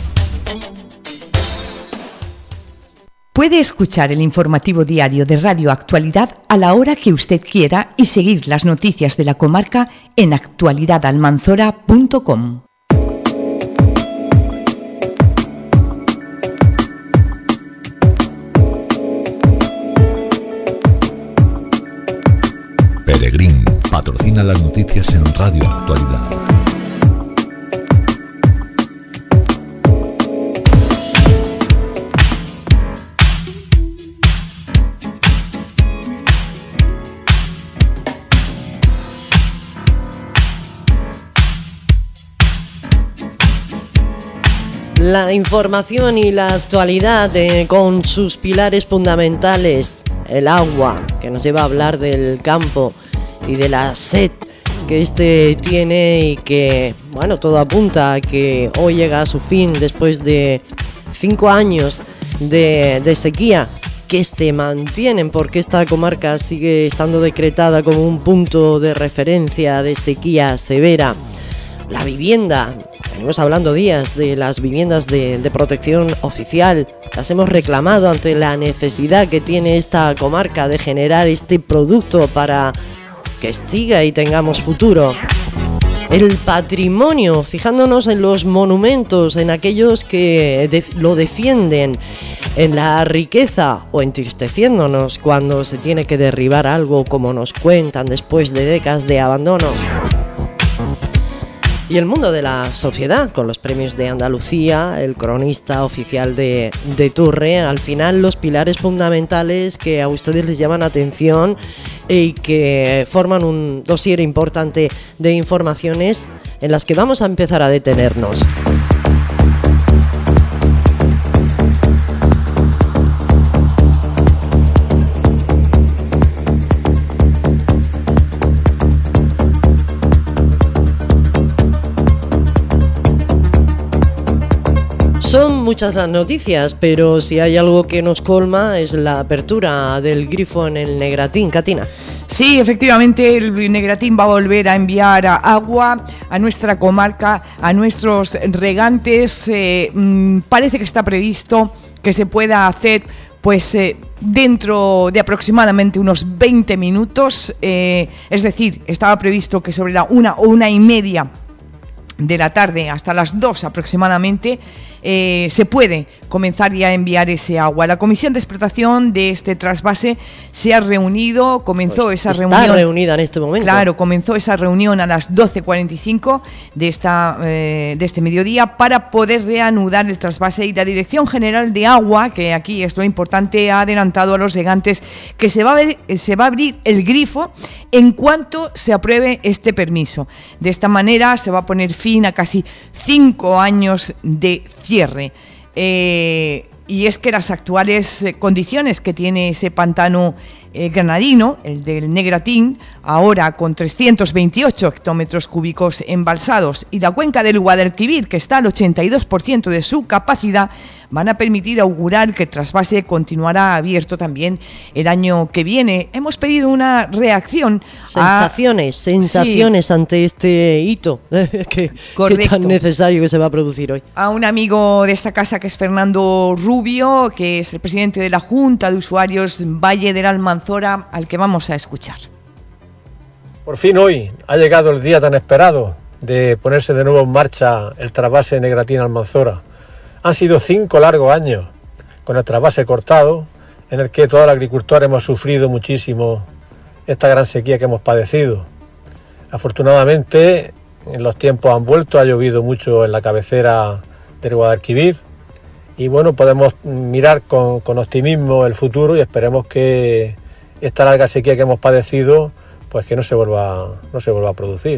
Puede escuchar el informativo diario de Radio Actualidad a la hora que usted quiera y seguir las noticias de la comarca en actualidad almanzora punto com. Peregrín patrocina las noticias en Radio Actualidad. La información y la actualidad eh, con sus pilares fundamentales, el agua, que nos lleva a hablar del campo y de la sed que este tiene y que, bueno, todo apunta a que hoy llega a su fin después de cinco años de, de sequía que se mantienen, porque esta comarca sigue estando decretada como un punto de referencia de sequía severa. La vivienda, venimos hablando días de las viviendas de, de protección oficial, las hemos reclamado ante la necesidad que tiene esta comarca de generar este producto para que siga y tengamos futuro. El patrimonio, fijándonos en los monumentos, en aquellos que de, lo defienden, en la riqueza, o entristeciéndonos cuando se tiene que derribar algo, como nos cuentan después de décadas de abandono. Y el mundo de la sociedad, con los premios de Andalucía, el cronista oficial de, de Turre, al final los pilares fundamentales que a ustedes les llaman atención y que forman un dossier importante de informaciones en las que vamos a empezar a detenernos. Son muchas las noticias, pero si hay algo que nos colma es la apertura del grifo en el Negratín. Catina. Sí, efectivamente, el Negratín va a volver a enviar agua a nuestra comarca, a nuestros regantes. Eh, mmm, parece que está previsto que se pueda hacer pues eh, dentro de aproximadamente unos veinte minutos. Eh, es decir, estaba previsto que sobre la una o una y media de la tarde hasta las dos aproximadamente eh, se puede comenzar ya a enviar ese agua. La comisión de explotación de este trasvase se ha reunido, comenzó pues esa está reunión. Está reunida en este momento. Claro, comenzó esa reunión a las doce cuarenta y cinco de, esta, eh, de este mediodía para poder reanudar el trasvase, y la Dirección General de Agua, que aquí es lo importante, ha adelantado a los regantes que se va a, ver, se va a abrir el grifo en cuanto se apruebe este permiso. De esta manera se va a poner fin a casi cinco años de cierre. Eh, y es que las actuales eh, condiciones que tiene ese pantano eh, granadino, el del Negratín, ahora con trescientos veintiocho hectómetros cúbicos embalsados, y la cuenca del Guadalquivir, que está al ochenta y dos por ciento de su capacidad, van a permitir augurar que el trasvase continuará abierto también el año que viene. Hemos pedido una reacción. Sensaciones, a... sensaciones sí. ante este hito que, que es tan necesario que se va a producir hoy. A un amigo de esta casa, que es Fernando Rubio, que es el presidente de la Junta de Usuarios Valle del Almanzora, al que vamos a escuchar. Por fin hoy ha llegado el día tan esperado de ponerse de nuevo en marcha el trasvase Negratín-Almanzora. Han sido cinco largos años con el trasvase cortado, en el que toda la agricultura hemos sufrido muchísimo esta gran sequía que hemos padecido. Afortunadamente, en los tiempos han vuelto, ha llovido mucho en la cabecera del Guadalquivir, y bueno, podemos mirar con, con optimismo el futuro, y esperemos que esta larga sequía que hemos padecido, pues que no se vuelva, no se vuelva a producir.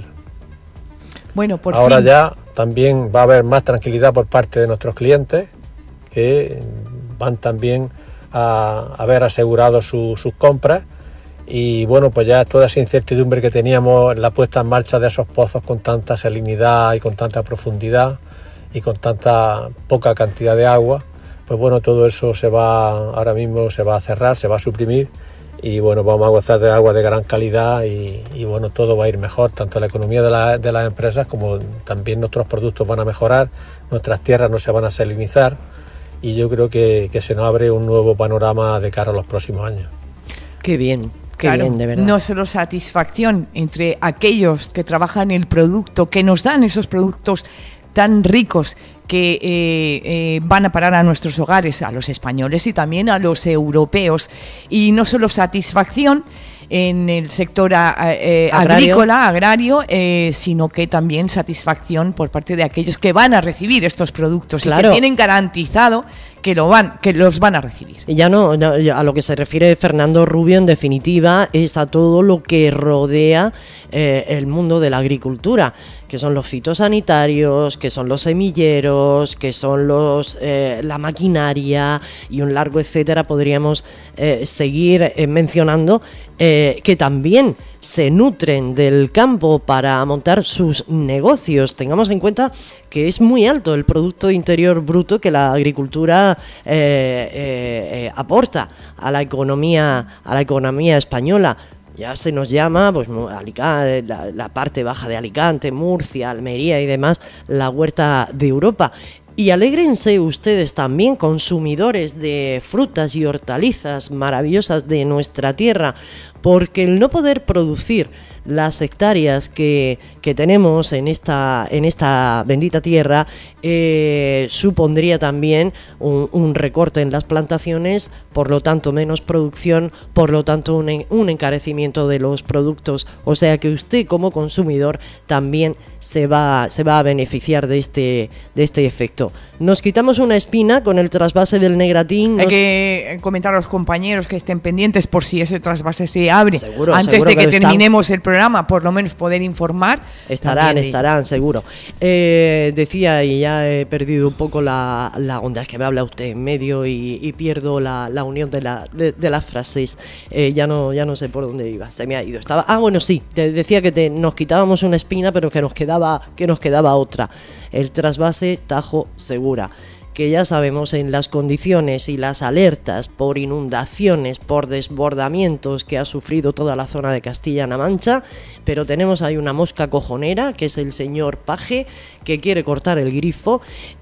Bueno, por Ahora fin. ya también va a haber más tranquilidad por parte de nuestros clientes, que van también a haber asegurado su, sus compras, y bueno, pues ya toda esa incertidumbre que teníamos en la puesta en marcha de esos pozos con tanta salinidad y con tanta profundidad y con tanta poca cantidad de agua, pues bueno, todo eso se va, ahora mismo se va a cerrar, se va a suprimir, y bueno, vamos a gozar de agua de gran calidad, y, y bueno, todo va a ir mejor, tanto la economía de, la, de las empresas como también nuestros productos van a mejorar, nuestras tierras no se van a salinizar, y yo creo que, que se nos abre un nuevo panorama de cara a los próximos años. Qué bien, qué claro, bien, de verdad. No solo satisfacción entre aquellos que trabajan el producto, que nos dan esos productos tan ricos que eh, eh, van a parar a nuestros hogares, a los españoles y también a los europeos. Y no solo satisfacción en el sector a, eh, agrario. agrícola, agrario, eh, sino que también satisfacción por parte de aquellos que van a recibir estos productos, claro, y que tienen garantizado que lo van, que los van a recibir. Y ya no, no, a lo que se refiere Fernando Rubio, en definitiva, es a todo lo que rodea eh, el mundo de la agricultura, que son los fitosanitarios, que son los semilleros, que son los eh, la maquinaria y un largo etcétera. Podríamos eh, seguir eh, mencionando eh, que también se nutren del campo para montar sus negocios. Tengamos en cuenta que es muy alto el Producto Interior Bruto que la agricultura eh, eh, eh, aporta a la economía, a la economía española. Ya se nos llama, pues, Alicante, la, la parte baja de Alicante, Murcia, Almería y demás, la huerta de Europa. Y alégrense ustedes también, consumidores de frutas y hortalizas maravillosas de nuestra tierra, porque el no poder producir las hectáreas que, que tenemos en esta, en esta bendita tierra eh, supondría también un, un recorte en las plantaciones, por lo tanto menos producción, por lo tanto un, un encarecimiento de los productos, o sea que usted como consumidor también se va, se va a beneficiar de este, de este efecto. Nos quitamos una espina con el trasvase del Negratín. Hay nos... que comentar a los compañeros que estén pendientes por si ese trasvase se abre seguro, antes seguro de que, que terminemos el programa, por lo menos poder informar. Estarán, estarán, seguro. Eh, decía, y ya he perdido un poco la, la onda, es que me habla usted en medio y, y pierdo la, la unión de, la, de, de las frases. Eh, ya no ya no sé por dónde iba, se me ha ido. Estaba, ah, bueno, sí, te decía que te, nos quitábamos una espina, pero que nos quedaba, que nos quedaba otra. El trasvase Tajo Segura, que ya sabemos en las condiciones y las alertas por inundaciones, por desbordamientos que ha sufrido toda la zona de Castilla-La Mancha, pero tenemos ahí una mosca cojonera, que es el señor Paje, que quiere cortar el grifo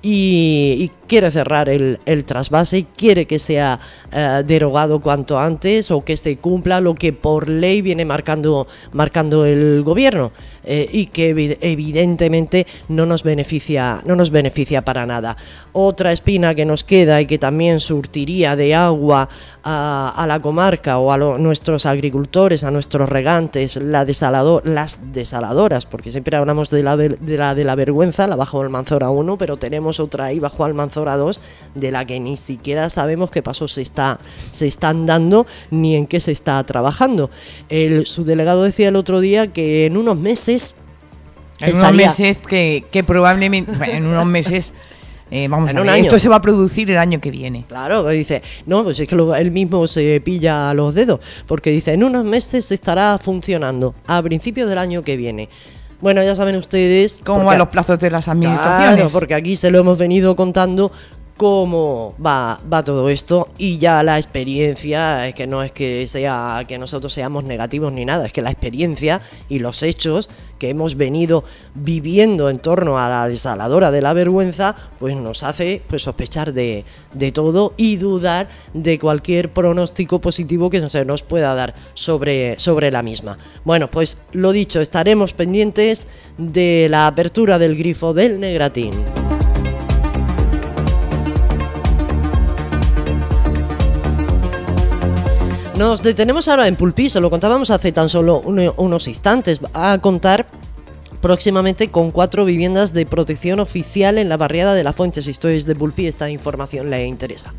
y, y quiere cerrar el, el trasvase y quiere que sea uh, derogado cuanto antes o que se cumpla lo que por ley viene marcando, marcando el gobierno eh, y que evidentemente no nos beneficia, no nos beneficia para nada. Otra espina que nos queda y que también surtiría de agua a, a la comarca o a lo, nuestros agricultores, a nuestros regantes, la desalador, las desaladoras, porque siempre hablamos de la de, de la de la vergüenza, la bajo Almanzora uno, pero tenemos otra ahí bajo Almanzora dos, de la que ni siquiera sabemos qué pasos se está se están dando ni en qué se está trabajando. El subdelegado decía el otro día que en unos meses en estaría... unos meses que, que probablemente en unos meses Eh, vamos en a un ver, año. esto se va a producir el año que viene. Claro, dice, no, pues es que lo, él mismo se pilla los dedos, porque dice, en unos meses estará funcionando, a principios del año que viene. Bueno, ya saben ustedes... ¿Cómo porque, van los plazos de las administraciones? Claro, porque aquí se lo hemos venido contando cómo va, va todo esto, y ya la experiencia, es que no es que sea que nosotros seamos negativos ni nada, es que la experiencia y los hechos que hemos venido viviendo en torno a la desaladora de la vergüenza, pues nos hace pues sospechar de, de todo y dudar de cualquier pronóstico positivo que se nos pueda dar sobre, sobre la misma. Bueno, pues lo dicho, estaremos pendientes de la apertura del grifo del Negratín. Nos detenemos ahora en Pulpí, se lo contábamos hace tan solo un, unos instantes. Va a contar próximamente con cuatro viviendas de protección oficial en la barriada de La Fuente. Si ustedes de Pulpí, esta información le interesa.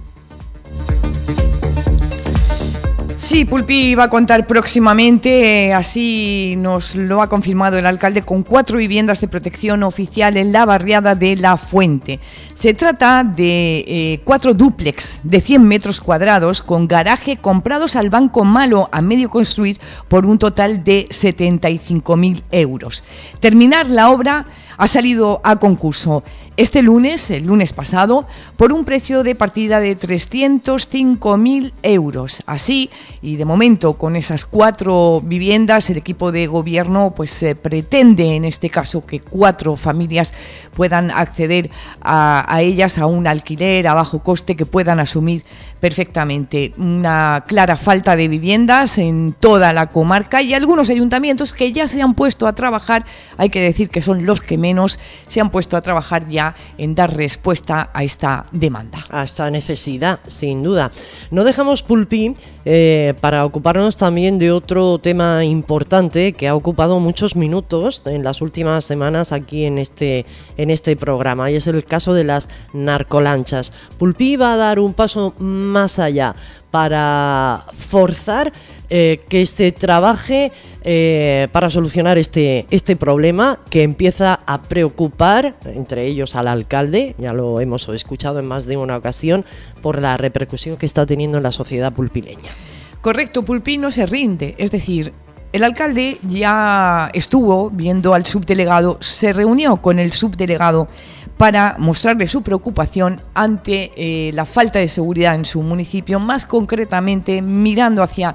Sí, Pulpí va a contar próximamente, eh, así nos lo ha confirmado el alcalde, con cuatro viviendas de protección oficial en la barriada de La Fuente. Se trata de eh, cuatro dúplex de cien metros cuadrados con garaje comprados al Banco Malo a medio construir por un total de setenta y cinco mil euros. Terminar la obra ha salido a concurso este lunes, el lunes pasado, por un precio de partida de trescientos cinco mil euros. Así, y de momento con esas cuatro viviendas, el equipo de gobierno pues eh, pretende en este caso que cuatro familias puedan acceder a, a ellas a un alquiler a bajo coste que puedan asumir perfectamente. Una clara falta de viviendas en toda la comarca y algunos ayuntamientos que ya se han puesto a trabajar, hay que decir que son los que menos se han puesto a trabajar ya en dar respuesta a esta demanda. A esta necesidad, sin duda. No dejamos Pulpí eh, para ocuparnos también de otro tema importante que ha ocupado muchos minutos en las últimas semanas aquí en este, en este programa, y es el caso de las narcolanchas. Pulpí va a dar un paso más allá para forzar eh, que se trabaje eh, para solucionar este, este problema que empieza a preocupar, entre ellos al alcalde, ya lo hemos escuchado en más de una ocasión, por la repercusión que está teniendo en la sociedad pulpileña. Correcto, Pulpí no se rinde, es decir, el alcalde ya estuvo viendo al subdelegado, se reunió con el subdelegado para mostrarle su preocupación ante eh, la falta de seguridad en su municipio, más concretamente mirando hacia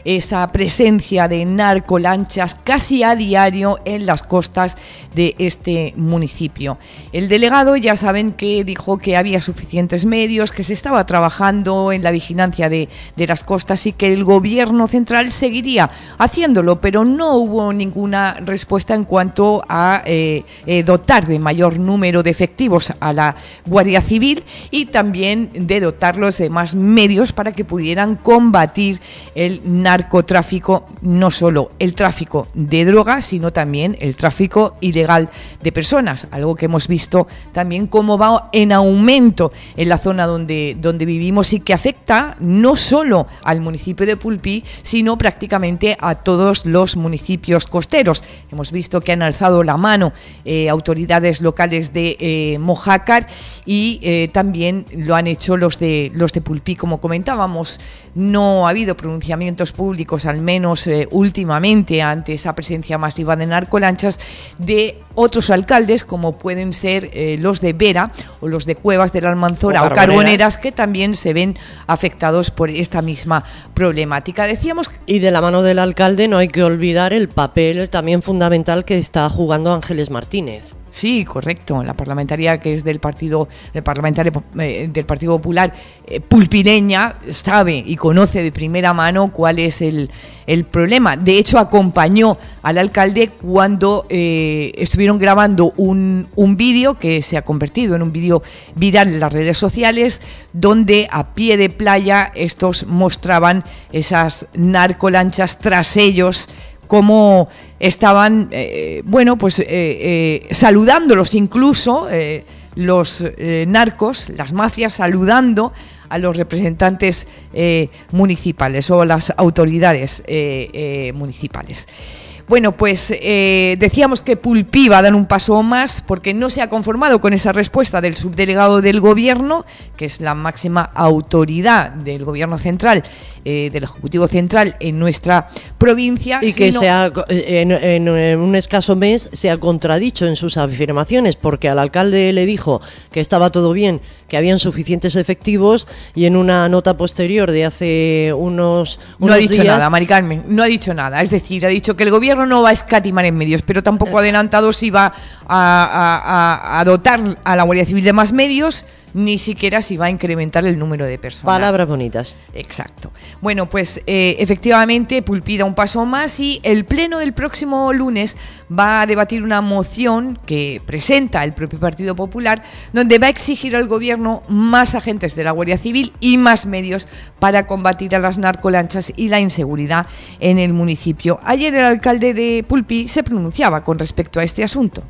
esa presencia de narcolanchas casi a diario en las costas de este municipio. El delegado, ya saben, que dijo que había suficientes medios, que se estaba trabajando en la vigilancia de, de las costas y que el gobierno central seguiría haciéndolo, pero no hubo ninguna respuesta en cuanto a eh, eh, dotar de mayor número de efectivos a la Guardia Civil y también de dotarlos de más medios para que pudieran combatir el narcotráfico, no solo el tráfico de drogas, sino también el tráfico ilegal de personas, algo que hemos visto también cómo va en aumento en la zona donde, donde vivimos y que afecta no solo al municipio de Pulpí, sino prácticamente a todos los municipios costeros. Hemos visto que han alzado la mano eh, autoridades locales de eh, Mojácar y eh, también lo han hecho los de, los de Pulpí. Como comentábamos, no ha habido pronunciamientos públicos, al menos eh, últimamente, ante esa presencia masiva de narcolanchas de otros alcaldes, como pueden ser eh, los de Vera o los de Cuevas de la Almanzora o, o Carboneras, que también se ven afectados por esta misma problemática. Decíamos, y de la mano del alcalde no hay que olvidar el papel también fundamental que está jugando Ángeles Martínez. Sí, correcto. La parlamentaria que es del partido, el parlamentario eh, del Partido Popular eh, pulpireña sabe y conoce de primera mano cuál es el, el problema. De hecho, acompañó al alcalde cuando eh, estuvieron grabando un, un vídeo que se ha convertido en un vídeo viral en las redes sociales, donde a pie de playa estos mostraban esas narcolanchas tras ellos, cómo estaban, eh, bueno, pues eh, eh, saludándolos incluso, eh, los eh, narcos, las mafias, saludando a los representantes eh, municipales o las autoridades eh, eh, municipales. Bueno, pues eh, decíamos que Pulpí va a dar un paso más porque no se ha conformado con esa respuesta del subdelegado del gobierno, que es la máxima autoridad del gobierno central, eh, del Ejecutivo Central en nuestra provincia. Y que se ha, en, en, en un escaso mes se ha contradicho en sus afirmaciones, porque al alcalde le dijo que estaba todo bien, que habían suficientes efectivos, y en una nota posterior de hace unos, unos No ha dicho días, nada, Mari Carmen, no ha dicho nada. Es decir, ha dicho que el gobierno no va a escatimar en medios, pero tampoco ha adelantado si va a, a, a, a dotar a la Guardia Civil de más medios, ni siquiera si va a incrementar el número de personas. Palabras bonitas. Exacto. Bueno, pues eh, efectivamente Pulpí da un paso más y el pleno del próximo lunes va a debatir una moción que presenta el propio Partido Popular, donde va a exigir al gobierno más agentes de la Guardia Civil y más medios para combatir a las narcolanchas y la inseguridad en el municipio. Ayer el alcalde de Pulpí se pronunciaba con respecto a este asunto.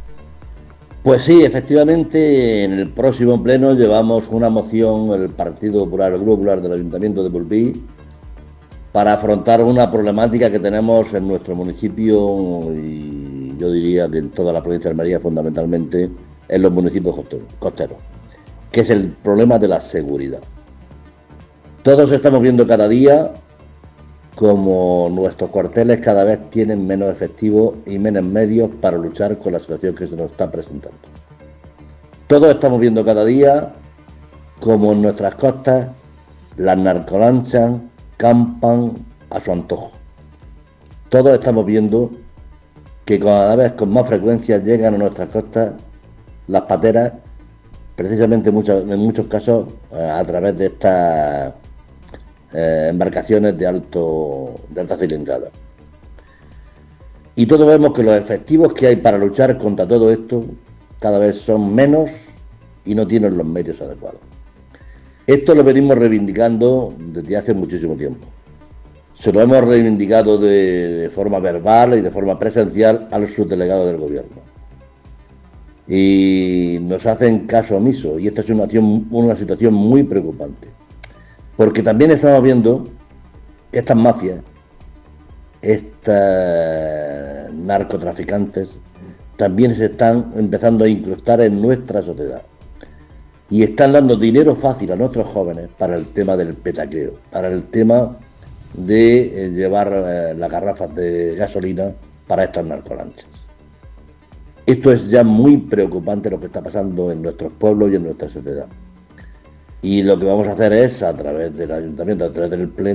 Pues sí, efectivamente, en el próximo pleno llevamos una moción, el Partido Popular, el Grupo Popular del Ayuntamiento de Pulpí, para afrontar una problemática que tenemos en nuestro municipio y yo diría que en toda la provincia de Almería, fundamentalmente en los municipios costeros, que es el problema de la seguridad. Todos estamos viendo cada día como nuestros cuarteles cada vez tienen menos efectivos y menos medios para luchar con la situación que se nos está presentando. Todos estamos viendo cada día como en nuestras costas las narcolanchas campan a su antojo. Todos estamos viendo que cada vez con más frecuencia llegan a nuestras costas las pateras, precisamente muchos, en muchos casos a través de estas Eh, embarcaciones de alto de alta cilindrada. Y todos vemos que los efectivos que hay para luchar contra todo esto cada vez son menos y no tienen los medios adecuados. Esto lo venimos reivindicando desde hace muchísimo tiempo. Se lo hemos reivindicado de, de forma verbal y de forma presencial al subdelegado del gobierno. Y nos hacen caso omiso, y esta es una, una situación muy preocupante. Porque también estamos viendo que estas mafias, estos narcotraficantes, también se están empezando a incrustar en nuestra sociedad. Y están dando dinero fácil a nuestros jóvenes para el tema del petaqueo, para el tema de eh, llevar eh, las garrafas de gasolina para estas narcolanchas. Esto es ya muy preocupante lo que está pasando en nuestros pueblos y en nuestra sociedad. Y lo que vamos a hacer es, a través del ayuntamiento, a través del pleno,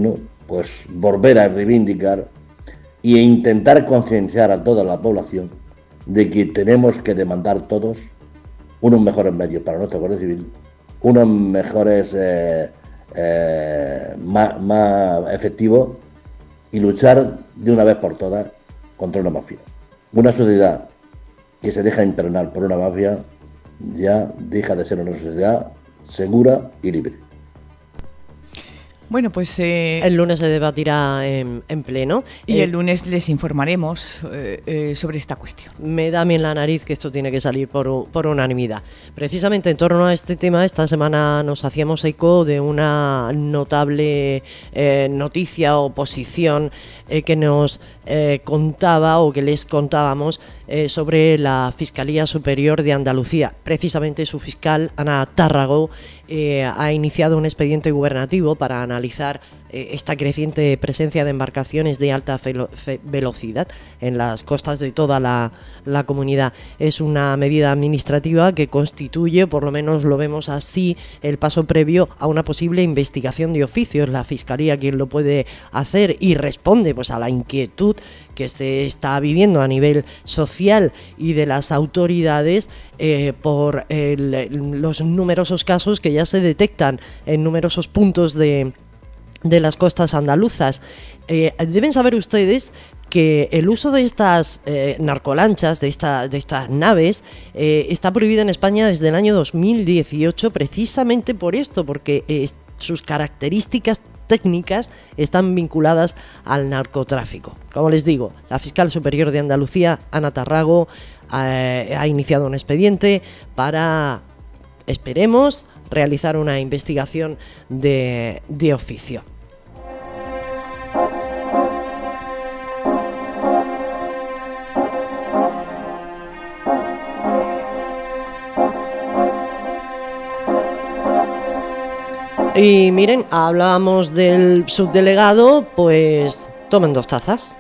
pues volver a reivindicar e intentar concienciar a toda la población de que tenemos que demandar todos unos mejores medios para nuestra Guardia Civil, unos mejores eh, eh, más, más efectivos y luchar de una vez por todas contra una mafia. Una sociedad que se deja impregnar por una mafia ya deja de ser una sociedad segura y libre. Bueno, pues... Eh, el lunes se debatirá en, en pleno. Y eh, el lunes les informaremos eh, eh, sobre esta cuestión. Me da a mí en la nariz que esto tiene que salir por, por unanimidad. Precisamente en torno a este tema, esta semana nos hacíamos eco de una notable eh, noticia o posición eh, que nos eh, contaba o que les contábamos eh, sobre la Fiscalía Superior de Andalucía. Precisamente su fiscal, Ana Tárrago, eh, ha iniciado un expediente gubernativo para analizar eh, esta creciente presencia de embarcaciones de alta velocidad en las costas de toda la, la comunidad. Es una medida administrativa que constituye, por lo menos lo vemos así, el paso previo a una posible investigación de oficio. Es la Fiscalía quien lo puede hacer y responde pues a la inquietud que se está viviendo a nivel social y de las autoridades eh, por el, los numerosos casos que ya se detectan en numerosos puntos de, de las costas andaluzas. Eh, deben saber ustedes que el uso de estas eh, narcolanchas, de, esta, de estas naves, eh, está prohibido en España desde el año dos mil dieciocho, precisamente por esto, porque eh, sus características técnicas están vinculadas al narcotráfico. Como les digo, la fiscal superior de Andalucía, Ana Tárrago, eh, ha iniciado un expediente para, esperemos, realizar una investigación de, de oficio. Y miren, hablábamos del subdelegado, pues tomen dos tazas.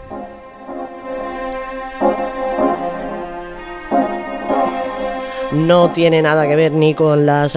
No tiene nada que ver ni con las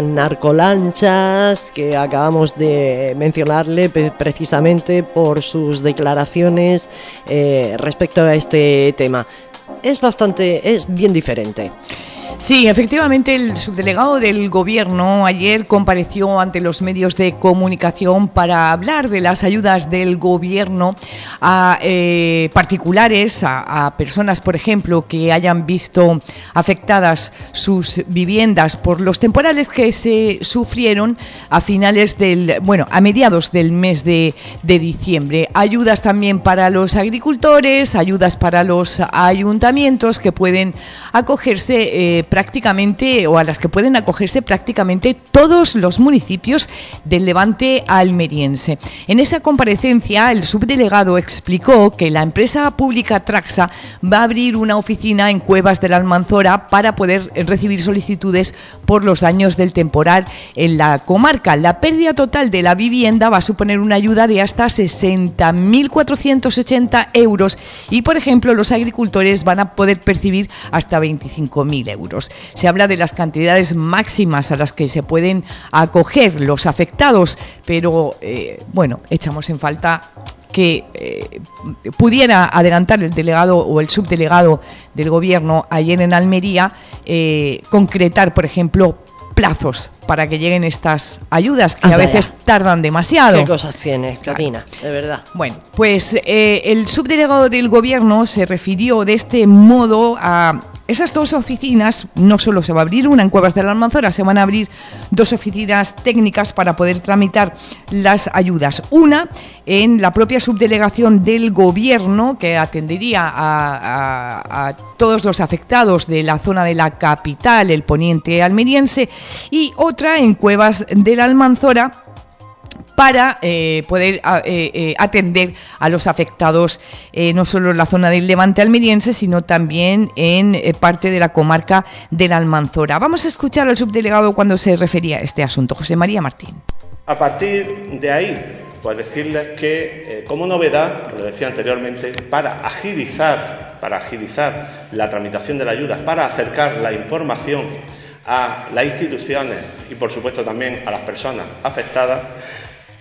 narcolanchas que acabamos de mencionarle precisamente por sus declaraciones eh, respecto a este tema. Es bastante, es bien diferente. Sí, efectivamente, el subdelegado del Gobierno ayer compareció ante los medios de comunicación para hablar de las ayudas del Gobierno a eh, particulares, a, a personas, por ejemplo, que hayan visto afectadas sus viviendas por los temporales que se sufrieron a finales del, bueno, a mediados del mes de, de diciembre. Ayudas también para los agricultores, ayudas para los ayuntamientos que pueden acogerse eh, prácticamente, o a las que pueden acogerse prácticamente todos los municipios del Levante almeriense. En esa comparecencia, el subdelegado explicó que la empresa pública Traxa va a abrir una oficina en Cuevas de la Almanzora para poder recibir solicitudes por los daños del temporal en la comarca. La pérdida total de la vivienda va a suponer una ayuda de hasta sesenta mil cuatrocientos ochenta euros y, por ejemplo, los agricultores van a poder percibir hasta veinticinco mil euros. Se habla de las cantidades máximas a las que se pueden acoger los afectados, pero eh, bueno, echamos en falta que eh, pudiera adelantar el delegado o el subdelegado del Gobierno ayer en Almería, eh, concretar, por ejemplo, plazos para que lleguen estas ayudas, que ah, a veces ya. tardan demasiado. ¿Qué cosas tiene, Katina? Claro. De verdad. Bueno, pues eh, el subdelegado del Gobierno se refirió de este modo a esas dos oficinas. No solo se va a abrir una en Cuevas de la Almanzora, se van a abrir dos oficinas técnicas para poder tramitar las ayudas. Una en la propia subdelegación del Gobierno, que atendería a, a, a todos los afectados de la zona de la capital, el poniente almeriense, y otra en Cuevas de la Almanzora, para eh, poder eh, eh, atender a los afectados eh, no solo en la zona del Levante almeriense, sino también en eh, parte de la comarca de la Almanzora. Vamos a escuchar al subdelegado cuando se refería a este asunto, José María Martín. A partir de ahí, pues decirles que, eh, como novedad, lo decía anteriormente, para agilizar, para agilizar la tramitación de la ayuda, para acercar la información a las instituciones y, por supuesto, también a las personas afectadas,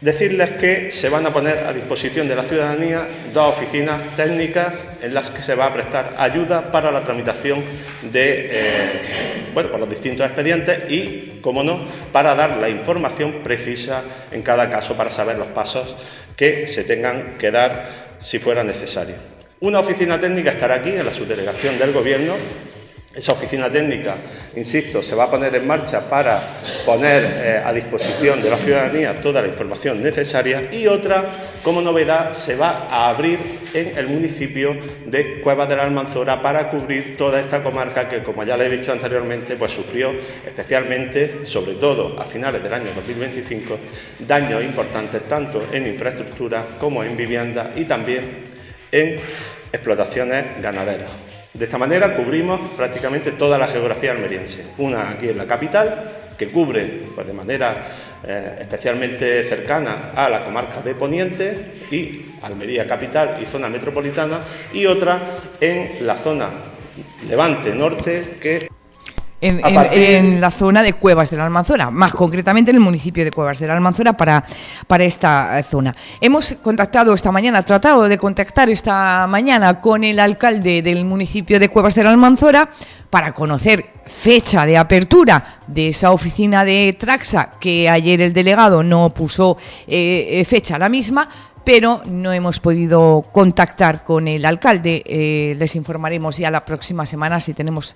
Decirles que se van a poner a disposición de la ciudadanía dos oficinas técnicas en las que se va a prestar ayuda para la tramitación de, eh, bueno, por los distintos expedientes y, como no, para dar la información precisa en cada caso para saber los pasos que se tengan que dar si fuera necesario. Una oficina técnica estará aquí en la subdelegación del Gobierno. Esa oficina técnica, insisto, se va a poner en marcha para poner eh, a disposición de la ciudadanía toda la información necesaria, y otra, como novedad, se va a abrir en el municipio de Cuevas de la Almanzora para cubrir toda esta comarca que, como ya le he dicho anteriormente, pues sufrió especialmente, sobre todo a finales del año dos mil veinticinco, daños importantes tanto en infraestructura como en vivienda y también en explotaciones ganaderas. De esta manera cubrimos prácticamente toda la geografía almeriense, una aquí en la capital, que cubre pues, de manera eh, especialmente cercana a la comarca de Poniente y Almería capital y zona metropolitana, y otra en la zona Levante Norte, que En, en, partir... en la zona de Cuevas de la Almanzora, más concretamente en el municipio de Cuevas de la Almanzora para, para esta zona. Hemos contactado esta mañana, tratado de contactar esta mañana con el alcalde del municipio de Cuevas de la Almanzora para conocer fecha de apertura de esa oficina de Traxa, que ayer el delegado no puso eh, fecha a la misma, pero no hemos podido contactar con el alcalde. Eh, les informaremos ya la próxima semana si tenemos,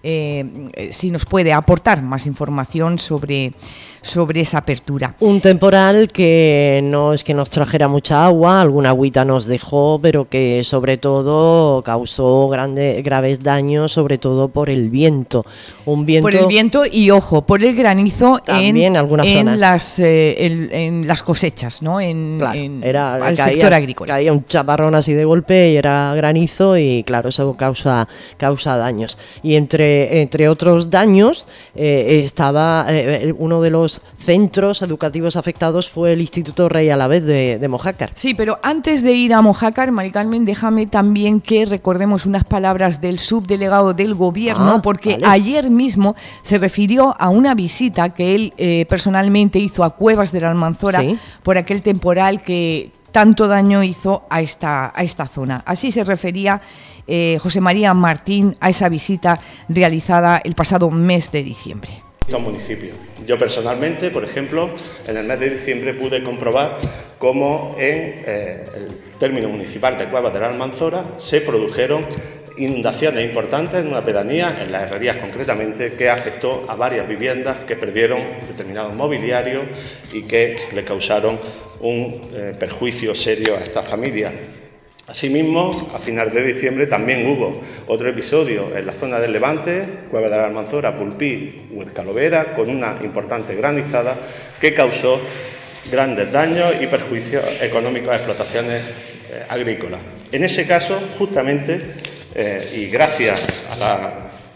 eh, si nos puede aportar más información sobre, sobre esa apertura. Un temporal que no es que nos trajera mucha agua, alguna agüita nos dejó, pero que sobre todo causó grandes, graves daños, sobre todo por el viento. Un viento por el viento y, ojo, por el granizo en, en, algunas en, zonas. Las, eh, en, en las cosechas, ¿no? En, claro, en, era al caía, sector agrícola. Caía un chaparrón así de golpe y era granizo, y claro, eso causa, causa daños. Y entre, entre otros daños eh, estaba eh, uno de los centros educativos afectados fue el Instituto Rey Alavés de, de Mojácar. Sí, pero antes de ir a Mojácar, Mari Carmen, déjame también que recordemos unas palabras del subdelegado del Gobierno, ah, porque vale. ayer mismo se refirió a una visita que él eh, personalmente hizo a Cuevas de la Almanzora, ¿sí?, por aquel temporal que tanto daño hizo a esta, a esta zona. Así se refería eh, José María Martín a esa visita realizada el pasado mes de diciembre. Municipios. Yo personalmente, por ejemplo, en el mes de diciembre pude comprobar cómo en eh, el término municipal de Cuevas de la Almanzora se produjeron inundaciones importantes en una pedanía, en las Herrerías concretamente, que afectó a varias viviendas que perdieron determinados mobiliarios y que le causaron un eh, perjuicio serio a estas familias. Asimismo, a finales de diciembre también hubo otro episodio en la zona del Levante, Cueva de la Almanzora, Pulpí, Huercalovera, con una importante granizada que causó grandes daños y perjuicios económicos a explotaciones eh, agrícolas. En ese caso, justamente, eh, y gracias a la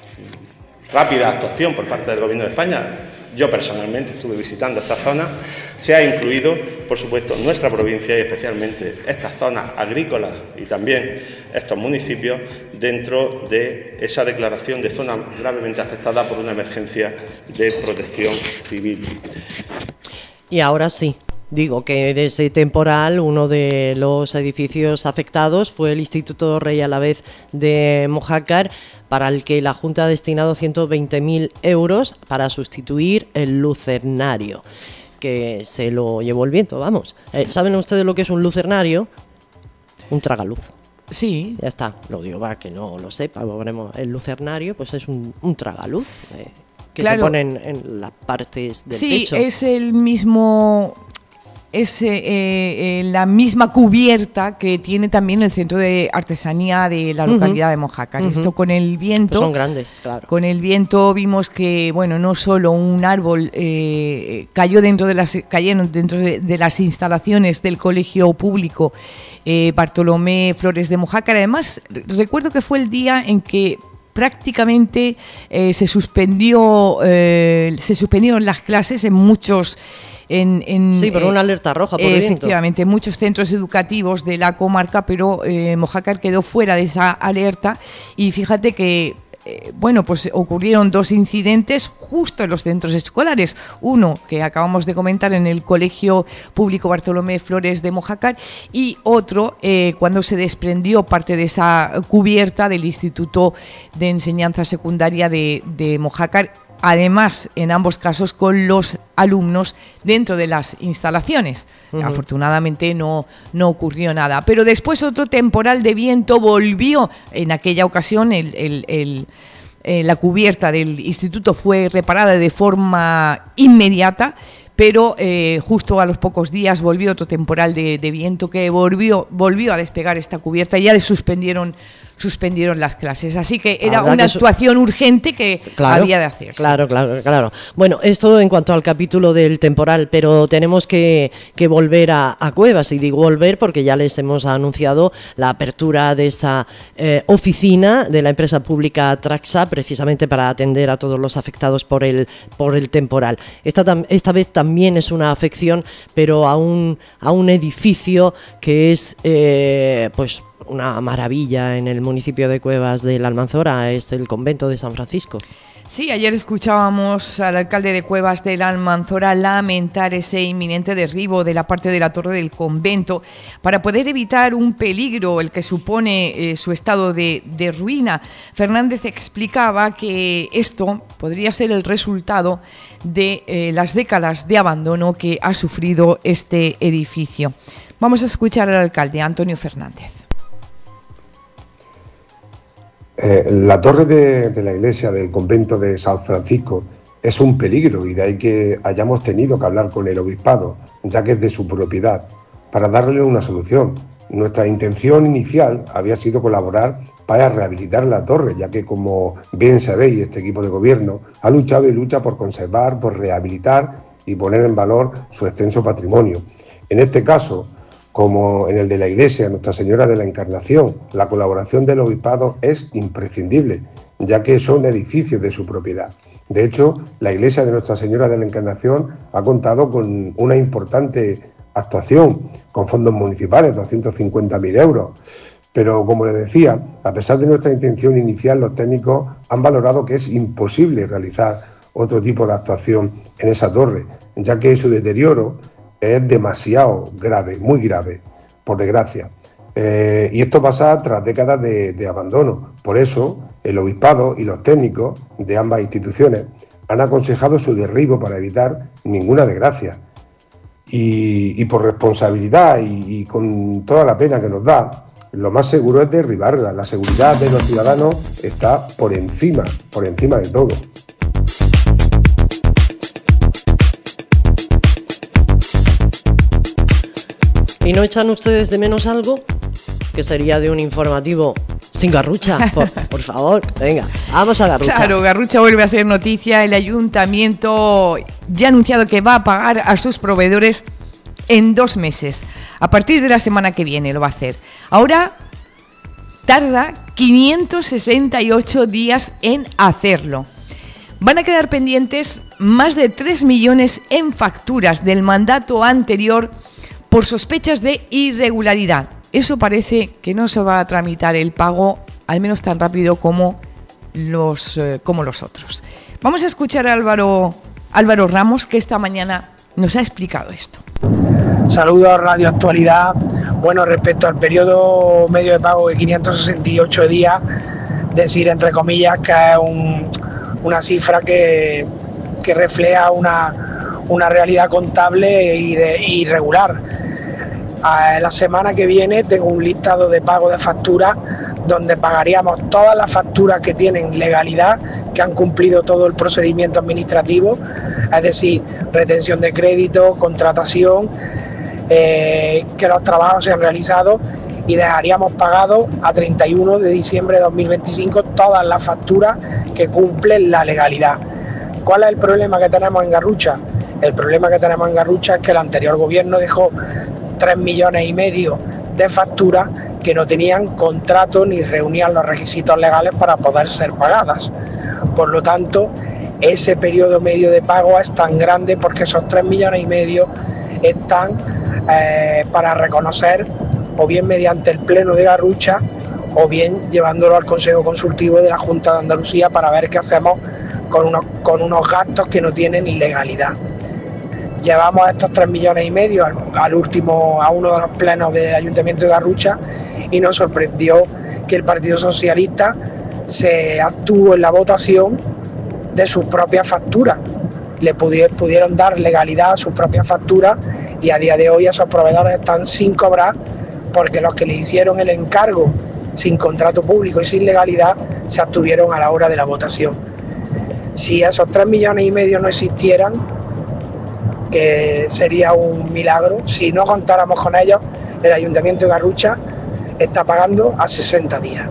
rápida actuación por parte del Gobierno de España, yo personalmente estuve visitando esta zona, se ha incluido, por supuesto, nuestra provincia y especialmente estas zonas agrícolas y también estos municipios dentro de esa declaración de zona gravemente afectada por una emergencia de protección civil. Y ahora sí, digo que de ese temporal uno de los edificios afectados fue el Instituto Rey Alavés de Mojácar, para el que la Junta ha destinado ciento veinte mil euros para sustituir el lucernario, que se lo llevó el viento, vamos. Eh, ¿Saben ustedes lo que es un lucernario? Un tragaluz. Sí. Ya está, lo digo para que no lo sepa, ponemos el lucernario, pues es un, un tragaluz eh, que claro, se pone en, en las partes del sí, techo. Sí, es el mismo... es eh, eh, la misma cubierta que tiene también el Centro de Artesanía de la localidad uh-huh. de Mojácar. Uh-huh. Esto con el viento... Pues son grandes, claro. Con el viento vimos que, bueno, no solo un árbol eh, cayó dentro de las, cayeron dentro de, de las instalaciones del colegio público eh, Bartolomé Flores de Mojácar. Además, recuerdo que fue el día en que prácticamente eh, se suspendió eh, se suspendieron las clases en muchos... En, en, sí, por una alerta roja por eh, el viento. Efectivamente, en muchos centros educativos de la comarca, pero eh, Mojácar quedó fuera de esa alerta y fíjate que eh, bueno, pues ocurrieron dos incidentes justo en los centros escolares. Uno que acabamos de comentar en el Colegio Público Bartolomé Flores de Mojácar y otro eh, cuando se desprendió parte de esa cubierta del Instituto de Enseñanza Secundaria de, de Mojácar. Además, en ambos casos con los alumnos dentro de las instalaciones. Uh-huh. Afortunadamente no, no ocurrió nada. Pero después otro temporal de viento volvió. En aquella ocasión el, el, el, eh, la cubierta del instituto fue reparada de forma inmediata, pero eh, justo a los pocos días volvió otro temporal de, de viento que volvió, volvió a despegar esta cubierta y ya le suspendieron suspendieron las clases, así que era una actuación urgente que claro, había de hacerse. Claro, claro, claro. Bueno, esto en cuanto al capítulo del temporal, pero tenemos que, que volver a, a Cuevas, y digo volver porque ya les hemos anunciado la apertura de esa eh, oficina de la empresa pública Traxa, precisamente para atender a todos los afectados por el, por el temporal. Esta, esta vez también es una afección, pero a un, a un edificio que es, eh, pues, una maravilla en el municipio de Cuevas de la Almanzora, es el convento de San Francisco. Sí, ayer escuchábamos al alcalde de Cuevas de la Almanzora lamentar ese inminente derribo de la parte de la torre del convento para poder evitar un peligro, el que supone eh, su estado de, de ruina. Fernández explicaba que esto podría ser el resultado de eh, las décadas de abandono que ha sufrido este edificio. Vamos a escuchar al alcalde, Antonio Fernández. Eh, la torre de, de la iglesia del convento de San Francisco es un peligro y de ahí que hayamos tenido que hablar con el obispado, ya que es de su propiedad, para darle una solución. Nuestra intención inicial había sido colaborar para rehabilitar la torre, ya que, como bien sabéis, este equipo de gobierno ha luchado y lucha por conservar, por rehabilitar y poner en valor su extenso patrimonio. En este caso, como en el de la Iglesia Nuestra Señora de la Encarnación, la colaboración del obispado es imprescindible, ya que son edificios de su propiedad. De hecho, la Iglesia de Nuestra Señora de la Encarnación ha contado con una importante actuación, con fondos municipales, doscientos cincuenta mil euros. Pero, como les decía, a pesar de nuestra intención inicial, los técnicos han valorado que es imposible realizar otro tipo de actuación en esa torre, ya que su deterioro es demasiado grave, muy grave, por desgracia. Eh, y esto pasa tras décadas de, de abandono. Por eso, el obispado y los técnicos de ambas instituciones han aconsejado su derribo para evitar ninguna desgracia. Y, y por responsabilidad y, y con toda la pena que nos da, lo más seguro es derribarla. La seguridad de los ciudadanos está por encima, por encima de todo. ¿Y no echan ustedes de menos algo? Que sería de un informativo sin Garrucha, por, por favor, venga, vamos a Garrucha. Claro, Garrucha vuelve a ser noticia. El ayuntamiento ya ha anunciado que va a pagar a sus proveedores en dos meses. A partir de la semana que viene lo va a hacer. Ahora tarda quinientos sesenta y ocho días en hacerlo. Van a quedar pendientes más de tres millones en facturas del mandato anterior por sospechas de irregularidad. Eso parece que no se va a tramitar el pago, al menos tan rápido como los, eh, como los otros. Vamos a escuchar a Álvaro, Álvaro Ramos, que esta mañana nos ha explicado esto. Saludos, Radio Actualidad. Bueno, respecto al periodo medio de pago de quinientos sesenta y ocho días, decir entre comillas que es un, una cifra que, que refleja una, una realidad contable y de, irregular. A la semana que viene tengo un listado de pago de facturas donde pagaríamos todas las facturas que tienen legalidad, que han cumplido todo el procedimiento administrativo, es decir, retención de crédito, contratación, eh, que los trabajos se han realizado, y dejaríamos pagado a treinta y uno de diciembre de dos mil veinticinco todas las facturas que cumplen la legalidad. ¿Cuál es el problema que tenemos en Garrucha? El problema que tenemos en Garrucha es que el anterior gobierno dejó tres millones y medio de facturas que no tenían contrato ni reunían los requisitos legales para poder ser pagadas. Por lo tanto, ese periodo medio de pago es tan grande porque esos tres millones y medio están eh, para reconocer, o bien mediante el pleno de Garrucha, o bien llevándolo al Consejo Consultivo de la Junta de Andalucía para ver qué hacemos con unos, con unos gastos que no tienen legalidad. Llevamos estos tres millones y medio al, al último, a uno de los plenos del Ayuntamiento de Garrucha, y nos sorprendió que el Partido Socialista se abstuvo en la votación de sus propias facturas. Le pudieron, pudieron dar legalidad a sus propias facturas, y a día de hoy esos proveedores están sin cobrar porque los que le hicieron el encargo sin contrato público y sin legalidad se abstuvieron a la hora de la votación. Si esos tres millones y medio no existieran, que sería un milagro, si no contáramos con ellos, el Ayuntamiento de Garrucha está pagando a sesenta días.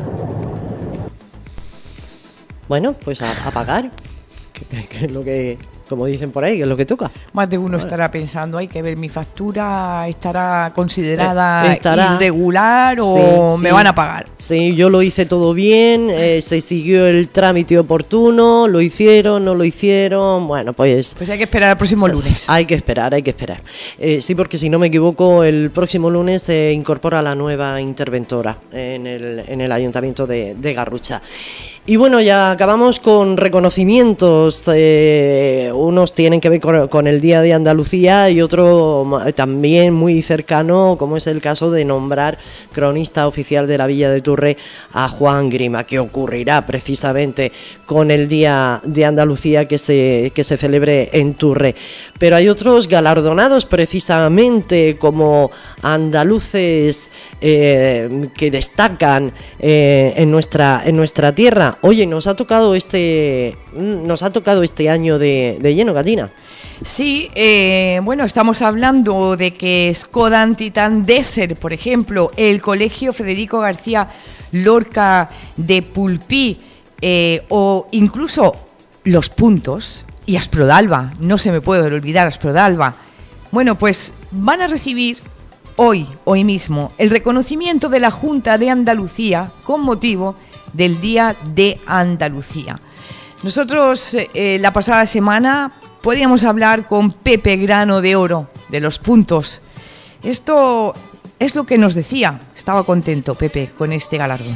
Bueno, pues a, a pagar, que, que es lo que, como dicen por ahí, que es lo que toca. Más de uno bueno. estará pensando, hay que ver, mi factura estará considerada eh, estará, irregular o sí, me sí, van a pagar. Sí, yo lo hice todo bien, eh, se siguió el trámite oportuno, lo hicieron, no lo hicieron, bueno, pues... Pues hay que esperar al próximo lunes. Hay que esperar, hay que esperar. Eh, sí, porque si no me equivoco, el próximo lunes se incorpora la nueva interventora en el, en el Ayuntamiento de, de Garrucha. Y bueno, ya acabamos con reconocimientos. Eh, unos tienen que ver con, con el Día de Andalucía y otro también muy cercano, como es el caso de nombrar cronista oficial de la Villa de Turre a Juan Grima, que ocurrirá precisamente con el Día de Andalucía que se, que se celebre en Turre. Pero hay otros galardonados precisamente como andaluces eh, que destacan eh, en nuestra en nuestra tierra. Oye, nos ha tocado este nos ha tocado este año de, de lleno, Katina. Sí, eh, bueno, estamos hablando de que Skoda Titan Desert, por ejemplo, el Colegio Federico García Lorca de Pulpí, eh, o incluso Los Puntos y Asprodalba, no se me puede olvidar Asprodalba. Bueno, pues van a recibir hoy, hoy mismo, el reconocimiento de la Junta de Andalucía con motivo del Día de Andalucía. Nosotros eh, la pasada semana podíamos hablar con Pepe Grano de Oro, de Los Puntos. Esto es lo que nos decía. Estaba contento Pepe con este galardón.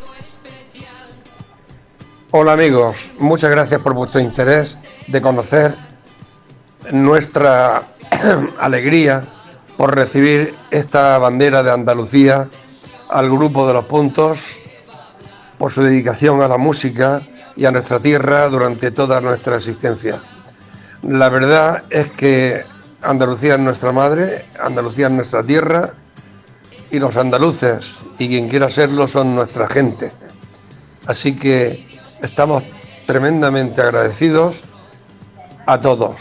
Hola amigos, muchas gracias por vuestro interés de conocer nuestra alegría por recibir esta bandera de Andalucía al grupo de Los Puntos, por su dedicación a la música y a nuestra tierra durante toda nuestra existencia. La verdad es que Andalucía es nuestra madre, Andalucía es nuestra tierra, y los andaluces y quien quiera serlo son nuestra gente. Así que estamos tremendamente agradecidos a todos.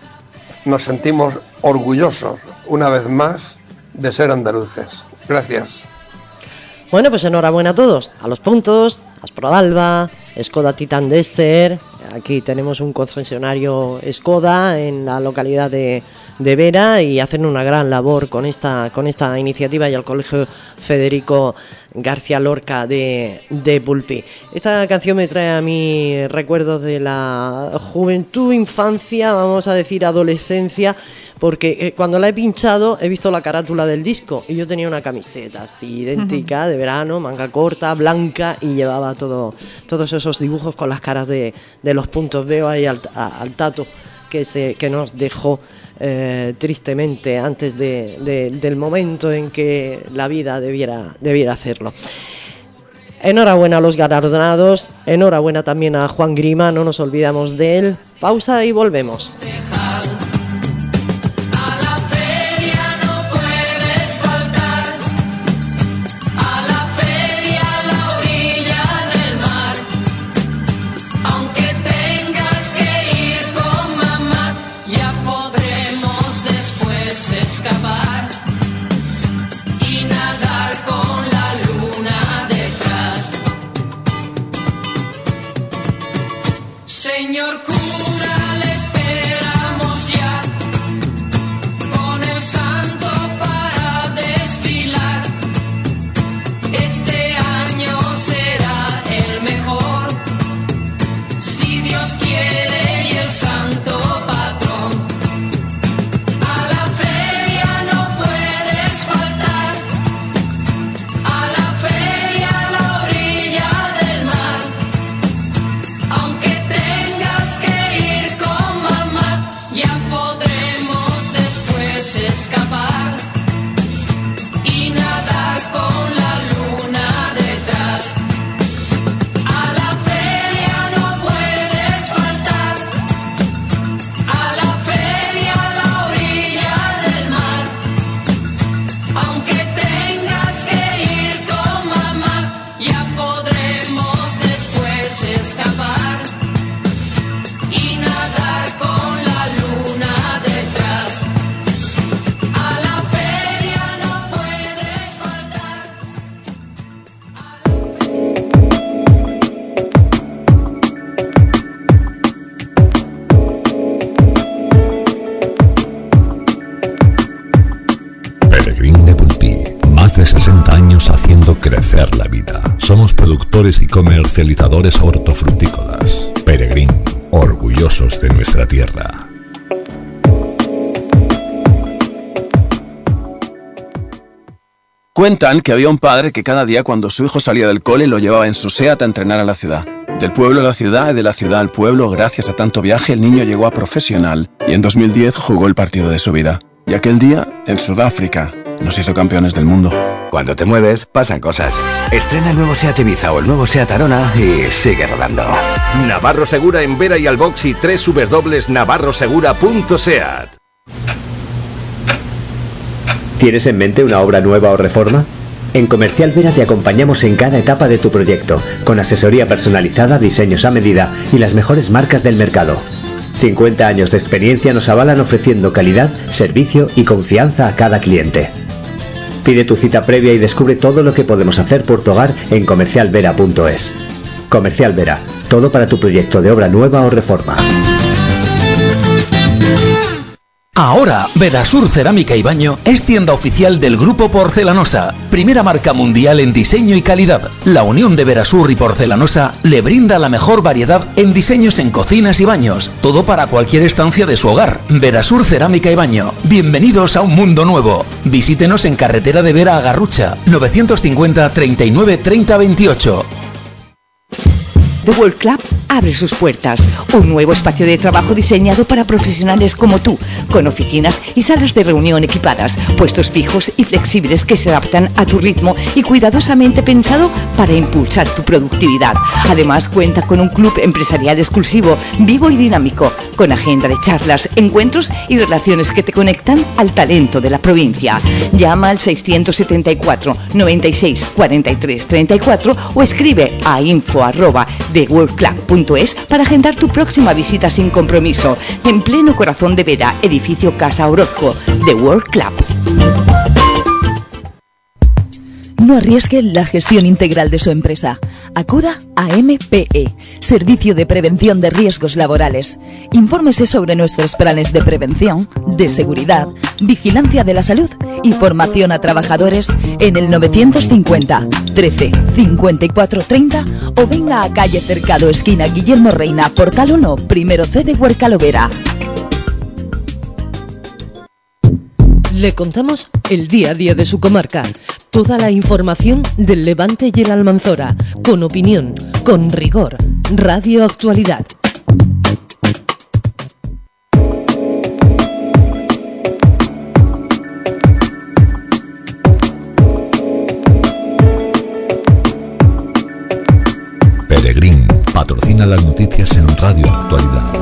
Nos sentimos orgullosos una vez más de ser andaluces. Gracias. Bueno, pues enhorabuena a todos, a Los Puntos, a Asprodalba, Skoda Titan Desert. Aquí tenemos un concesionario Skoda en la localidad de, de Vera y hacen una gran labor con esta, con esta iniciativa, y al Colegio Federico García Lorca de, de Pulpí. Esta canción me trae a mí recuerdos de la juventud, infancia, vamos a decir adolescencia, porque eh, cuando la he pinchado he visto la carátula del disco y yo tenía una camiseta así idéntica, de verano, manga corta, blanca, y llevaba todo, todos esos dibujos con las caras de, de Los Puntos. Veo ahí al, a, al Tato que, se, que nos dejó Eh, tristemente antes de, de, del momento en que la vida debiera, debiera hacerlo. Enhorabuena a los galardonados, enhorabuena también a Juan Grima, no nos olvidamos de él. Pausa y volvemos. Señor cura, le espera crecer la vida. Somos productores y comercializadores hortofrutícolas. Peregrín, orgullosos de nuestra tierra. Cuentan que había un padre que cada día cuando su hijo salía del cole lo llevaba en su SEAT a entrenar a la ciudad. Del pueblo a la ciudad y de la ciudad al pueblo, gracias a tanto viaje, el niño llegó a profesional y en dos mil diez jugó el partido de su vida. Y aquel día, en Sudáfrica, nos hizo campeones del mundo. Cuando te mueves, pasan cosas. Estrena el nuevo SEAT Ibiza o el nuevo SEAT Arona y sigue rodando. Navarro Segura en Vera y Albox y doble u doble u doble u punto navarro segura punto seat. ¿Tienes en mente una obra nueva o reforma? En Comercial Vera te acompañamos en cada etapa de tu proyecto, con asesoría personalizada, diseños a medida y las mejores marcas del mercado. cincuenta años de experiencia nos avalan ofreciendo calidad, servicio y confianza a cada cliente. Pide tu cita previa y descubre todo lo que podemos hacer por tu hogar en comercial vera punto es. Comercial Vera, todo para tu proyecto de obra nueva o reforma. Ahora, Verasur Cerámica y Baño es tienda oficial del Grupo Porcelanosa, primera marca mundial en diseño y calidad. La unión de Verasur y Porcelanosa le brinda la mejor variedad en diseños en cocinas y baños, todo para cualquier estancia de su hogar. Verasur Cerámica y Baño, bienvenidos a un mundo nuevo. Visítenos en Carretera de Vera a Garrucha, novecientos cincuenta, treinta y nueve, treinta, veintiocho. The World Club abre sus puertas, un nuevo espacio de trabajo diseñado para profesionales como tú, con oficinas y salas de reunión equipadas, puestos fijos y flexibles que se adaptan a tu ritmo y cuidadosamente pensado para impulsar tu productividad. Además cuenta con un club empresarial exclusivo, vivo y dinámico, con agenda de charlas, encuentros y relaciones que te conectan al talento de la provincia. Llama al seiscientos setenta y cuatro, noventa y seis, cuarenta y tres, treinta y cuatro o escribe a info arroba the world club punto es para agendar tu próxima visita sin compromiso, en pleno corazón de Vera, edificio Casa Orozco. The World Club. No arriesgue la gestión integral de su empresa. Acuda a M P E, Servicio de Prevención de Riesgos Laborales. Infórmese sobre nuestros planes de prevención, de seguridad, vigilancia de la salud y formación a trabajadores en el novecientos cincuenta, trece, cincuenta y cuatro, treinta o venga a calle Cercado, esquina Guillermo Reina, Portal uno, primero C de Huercalovera. Le contamos el día a día de su comarca, toda la información del Levante y el Almanzora, con opinión, con rigor. Radio Actualidad. Peregrín patrocina las noticias en Radio Actualidad.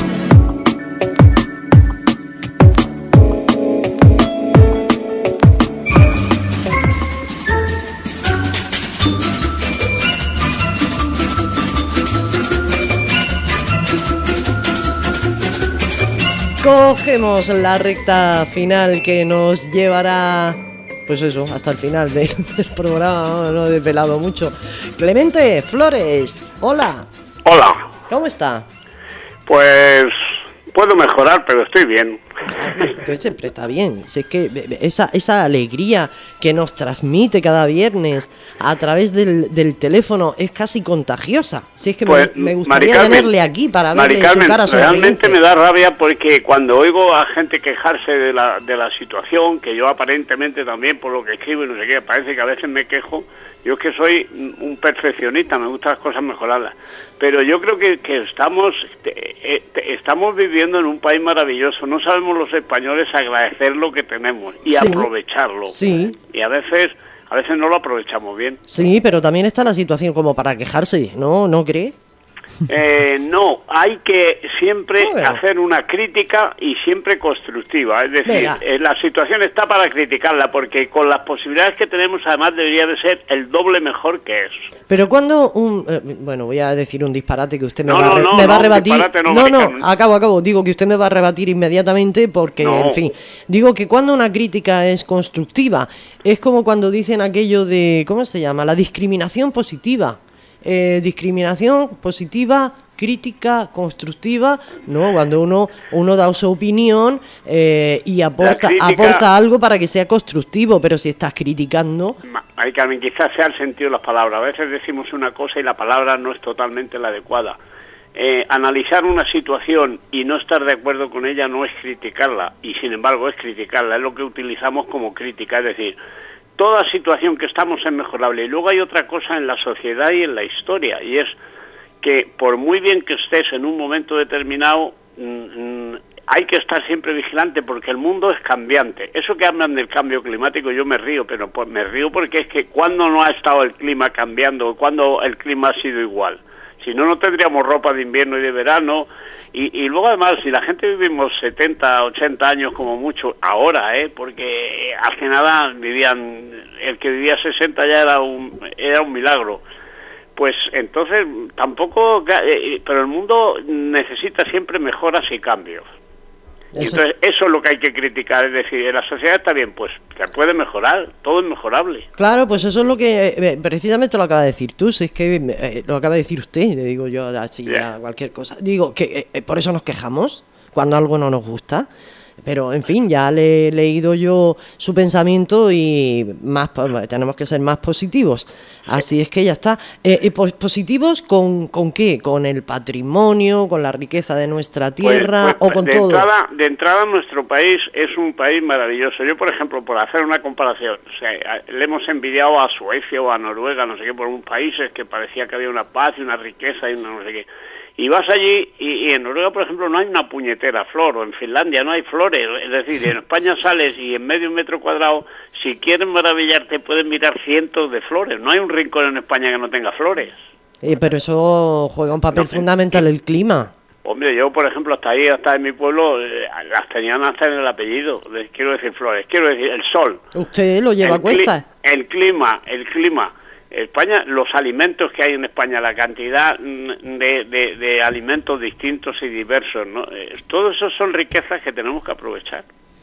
Cogemos la recta final que nos llevará, pues eso, hasta el final de, del programa. No he desvelado mucho. Clemente Flores, hola. Hola. ¿Cómo está? Pues puedo mejorar, pero estoy bien. Entonces siempre está bien. Si es que esa, esa alegría que nos transmite cada viernes a través del, del teléfono es casi contagiosa. Si es que pues, me, me gustaría Mari Carmen, tenerle aquí para verle su cara sonriente. Realmente me da rabia porque cuando oigo a gente quejarse de la, de la situación, que yo aparentemente también por lo que escribo y no sé qué, parece que a veces me quejo. Yo es que soy un perfeccionista, me gustan las cosas mejoradas, pero yo creo que, que estamos eh, estamos viviendo en un país maravilloso. No sabemos los españoles agradecer lo que tenemos y sí, aprovecharlo. Sí. Y a veces a veces no lo aprovechamos bien. Sí, pero también está la situación como para quejarse, ¿no? ¿No cree? Eh, no, hay que siempre bueno. hacer una crítica y siempre constructiva, es decir, eh, la situación está para criticarla porque con las posibilidades que tenemos además debería de ser el doble mejor que es. Pero cuando un, eh, bueno, voy a decir un disparate que usted me, no, va, no, a, no, me va no, a rebatir, no, no, no, acabo, acabo, digo que usted me va a rebatir inmediatamente porque, no. en fin, digo que cuando una crítica es constructiva, es como cuando dicen aquello de, ¿cómo se llama? La discriminación positiva. Eh, discriminación positiva crítica constructiva, ¿no? Cuando uno uno da su opinión eh, y aporta crítica, aporta algo para que sea constructivo, pero si estás criticando... Hay que quizás sea el sentido de las palabras. A veces decimos una cosa y la palabra no es totalmente la adecuada. Eh, analizar una situación y no estar de acuerdo con ella no es criticarla, y sin embargo es criticarla, es lo que utilizamos como crítica, es decir, toda situación que estamos es mejorable. Y luego hay otra cosa en la sociedad y en la historia, y es que por muy bien que estés en un momento determinado, mmm, hay que estar siempre vigilante porque el mundo es cambiante. Eso que hablan del cambio climático yo me río, pero pues me río porque es que cuando no ha estado el clima cambiando, cuando el clima ha sido igual. Si no, no tendríamos ropa de invierno y de verano. Y, y luego además, si la gente vivimos setenta, ochenta años como mucho, ahora, ¿eh? Porque hace nada vivían, el que vivía sesenta ya era un, era un milagro. Pues entonces tampoco, eh, pero el mundo necesita siempre mejoras y cambios. Y entonces eso es lo que hay que criticar, es decir, la sociedad está bien, pues se puede mejorar, todo es mejorable. Claro, pues eso es lo que eh, precisamente lo acaba de decir tú, si es que eh, lo acaba de decir usted, le digo yo así yeah. a cualquier cosa. Digo que eh, por eso nos quejamos cuando algo no nos gusta. Pero, en fin, ya le he leído yo su pensamiento y más tenemos que ser más positivos. Así es que ya está. Eh, eh, ¿Positivos con, con qué? ¿Con el patrimonio, con la riqueza de nuestra tierra pues, pues, o con de todo? Entrada, de entrada, nuestro país es un país maravilloso. Yo, por ejemplo, por hacer una comparación, o sea, le hemos envidiado a Suecia o a Noruega, no sé qué, por un países que parecía que había una paz y una riqueza y una no sé qué. Y vas allí, y, y en Noruega, por ejemplo, no hay una puñetera flor, o en Finlandia no hay flores, es decir, en España sales y en medio metro cuadrado, si quieres maravillarte, puedes mirar cientos de flores, no hay un rincón en España que no tenga flores. Eh, pero eso juega un papel no, fundamental, el clima. Hombre, yo, por ejemplo, hasta ahí, hasta en mi pueblo, eh, las tenían hasta en el apellido, quiero decir flores, quiero decir el sol. ¿Usted lo lleva a cuesta? El clima, el clima. España, los alimentos que hay en España, la cantidad de, de, de alimentos distintos y diversos, ¿no? Eh, todo eso son riquezas que tenemos que aprovechar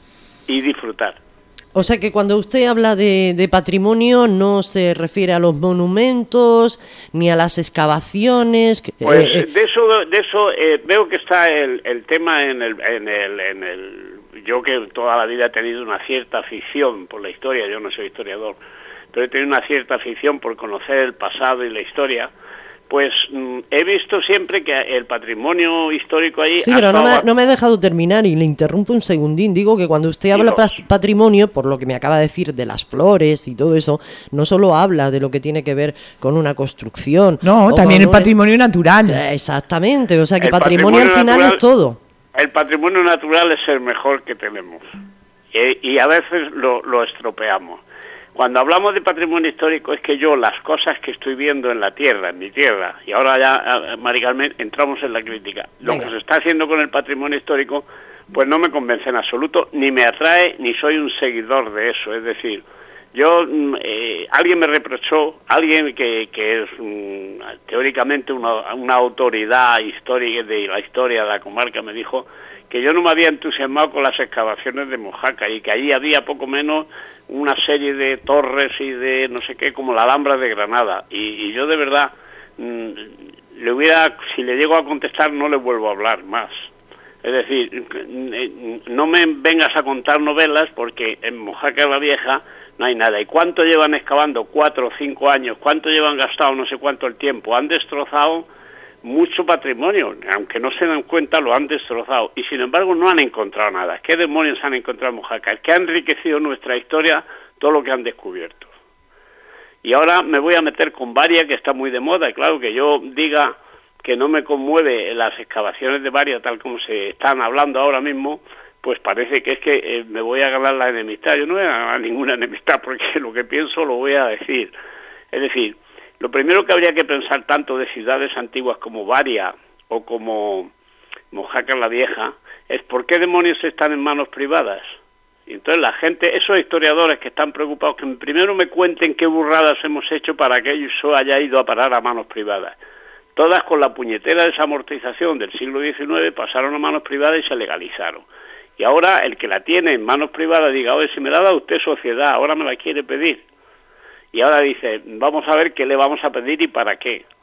y disfrutar. O sea que cuando usted habla de, de patrimonio no se refiere a los monumentos ni a las excavaciones. Pues eh, de eso, de eso eh, veo que está el, el tema en el, en el, en el. Yo que toda la vida he tenido una cierta afición por la historia, yo no soy historiador, pero he tenido una cierta afición por conocer el pasado y la historia, pues mmm, he visto siempre que el patrimonio histórico ahí... Sí, pero no me, no me he dejado terminar y le interrumpo un segundín. Digo que cuando usted habla de patrimonio, por lo que me acaba de decir de las flores y todo eso, no solo habla de lo que tiene que ver con una construcción. No, también el patrimonio natural. Exactamente, o sea que el patrimonio, patrimonio al final natural, es todo. El patrimonio natural es el mejor que tenemos y, y a veces lo, lo estropeamos. Cuando hablamos de patrimonio histórico es que yo las cosas que estoy viendo en la tierra, en mi tierra, y ahora ya, Mari Carmen, entramos en la crítica, lo Venga. que se está haciendo con el patrimonio histórico, pues no me convence en absoluto, ni me atrae, ni soy un seguidor de eso. Es decir, yo, eh, alguien me reprochó, alguien que, que es um, teóricamente una, una autoridad histórica de la historia de la comarca, me dijo que yo no me había entusiasmado con las excavaciones de Mojácar y que allí había poco menos una serie de torres y de no sé qué, como la Alhambra de Granada. Y, y yo de verdad, mmm, le hubiera, si le llego a contestar, no le vuelvo a hablar más. Es decir, no me vengas a contar novelas porque en Mojácar la Vieja no hay nada. ¿Y cuánto llevan excavando? Cuatro o cinco años. ¿Cuánto llevan gastado? No sé cuánto el tiempo. Han destrozado mucho patrimonio, aunque no se dan cuenta, lo han destrozado, y sin embargo no han encontrado nada. ¿Qué demonios han encontrado en Mojácar? Que ha enriquecido nuestra historia todo lo que han descubierto. Y ahora me voy a meter con Varia, que está muy de moda, y claro, que yo diga que no me conmueve las excavaciones de Varia tal como se están hablando ahora mismo, pues parece que es que eh, me voy a ganar la enemistad. Yo no voy a ganar ninguna enemistad, porque lo que pienso lo voy a decir. Es decir, lo primero que habría que pensar tanto de ciudades antiguas como Varia o como Mojácar la Vieja es por qué demonios están en manos privadas. Y entonces la gente, esos historiadores que están preocupados, que primero me cuenten qué burradas hemos hecho para que eso haya ido a parar a manos privadas. Todas con la puñetera desamortización del siglo diecinueve pasaron a manos privadas y se legalizaron. Y ahora el que la tiene en manos privadas diga, oye, si me la ha dado usted sociedad, ahora me la quiere pedir. Y ahora dice, vamos a ver qué le vamos a pedir y para qué.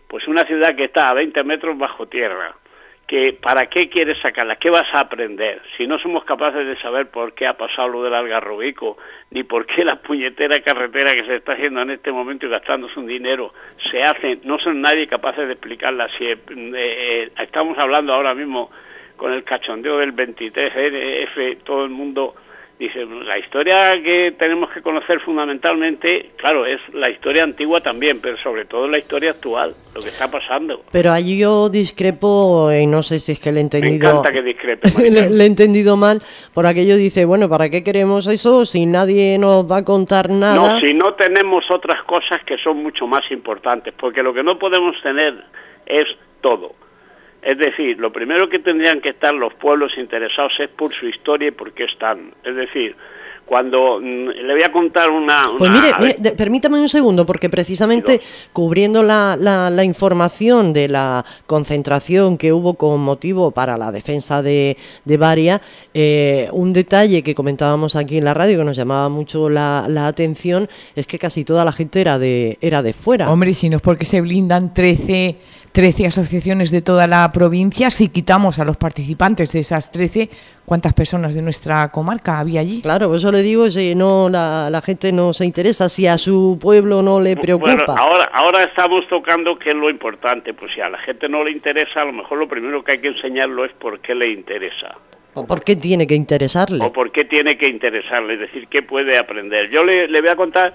Pues una ciudad que está a veinte metros bajo tierra, que ¿para qué quieres sacarla? ¿Qué vas a aprender? Si no somos capaces de saber por qué ha pasado lo del Algarrobico, ni por qué la puñetera carretera que se está haciendo en este momento y gastándose un dinero se hace, no son nadie capaces de explicarla. Si eh, eh, estamos hablando ahora mismo con el cachondeo del veintitrés F, todo el mundo dice, la historia que tenemos que conocer fundamentalmente, claro, es la historia antigua también, pero sobre todo la historia actual, lo que está pasando. Pero allí yo discrepo, y no sé si es que le he entendido... Me encanta que discrepe, le, le he entendido mal, por aquello dice, bueno, ¿para qué queremos eso si nadie nos va a contar nada? No, si no tenemos otras cosas que son mucho más importantes, porque lo que no podemos tener es todo. Es decir, lo primero que tendrían que estar los pueblos interesados es por su historia y por qué están. Es decir, cuando mm, le voy a contar una... una pues mire, mire de, permítame un segundo, porque precisamente cubriendo la, la, la información de la concentración que hubo con motivo para la defensa de, de Varia, eh, un detalle que comentábamos aquí en la radio que nos llamaba mucho la, la atención es que casi toda la gente era de, era de fuera. Hombre, si no es porque se blindan trece... trece asociaciones de toda la provincia. Si quitamos a los participantes de esas trece, ¿cuántas personas de nuestra comarca había allí? Claro, por eso le digo, si no la, la gente no se interesa, si a su pueblo no le preocupa. Bueno, ahora, ahora estamos tocando qué es lo importante. Pues si a la gente no le interesa, a lo mejor lo primero que hay que enseñarlo es por qué le interesa. ¿O por qué tiene que interesarle? O por qué tiene que interesarle, es decir, qué puede aprender. Yo le, le voy a contar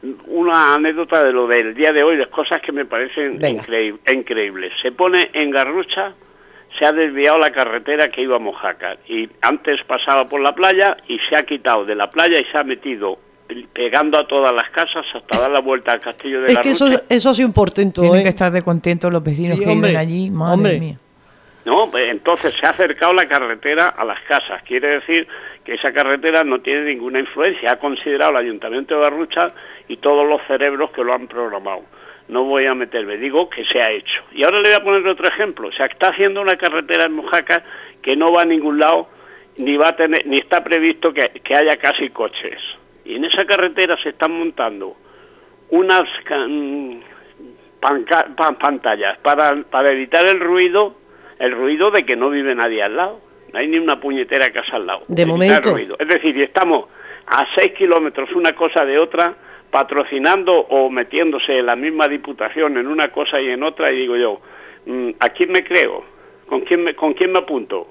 una anécdota de lo del día de hoy, de cosas que me parecen increíble, increíbles. Se pone en Garrucha, se ha desviado la carretera que iba a Mojácar, y antes pasaba por la playa y se ha quitado de la playa y se ha metido pegando a todas las casas hasta dar la vuelta al castillo de es Garrucha. Es que eso, eso sí un portento, Tienen ¿eh? que estar de contentos los vecinos sí, que hombre, viven allí, madre hombre. mía. No, pues entonces se ha acercado la carretera a las casas. Quiere decir que esa carretera no tiene ninguna influencia. Ha considerado el Ayuntamiento de Garrucha y todos los cerebros que lo han programado. No voy a meterme, digo que se ha hecho. Y ahora le voy a poner otro ejemplo. Se está haciendo una carretera en Mojácar que no va a ningún lado, ni va a tener, ni está previsto que, que haya casi coches. Y en esa carretera se están montando unas can, panca, pan, pantallas para, para evitar el ruido. El ruido de que no vive nadie al lado. No hay ni una puñetera casa al lado. De momento. Ruido. Es decir, y estamos a seis kilómetros una cosa de otra, patrocinando o metiéndose en la misma diputación en una cosa y en otra, y digo yo, ¿a quién me creo? ¿Con quién me, con quién me apunto?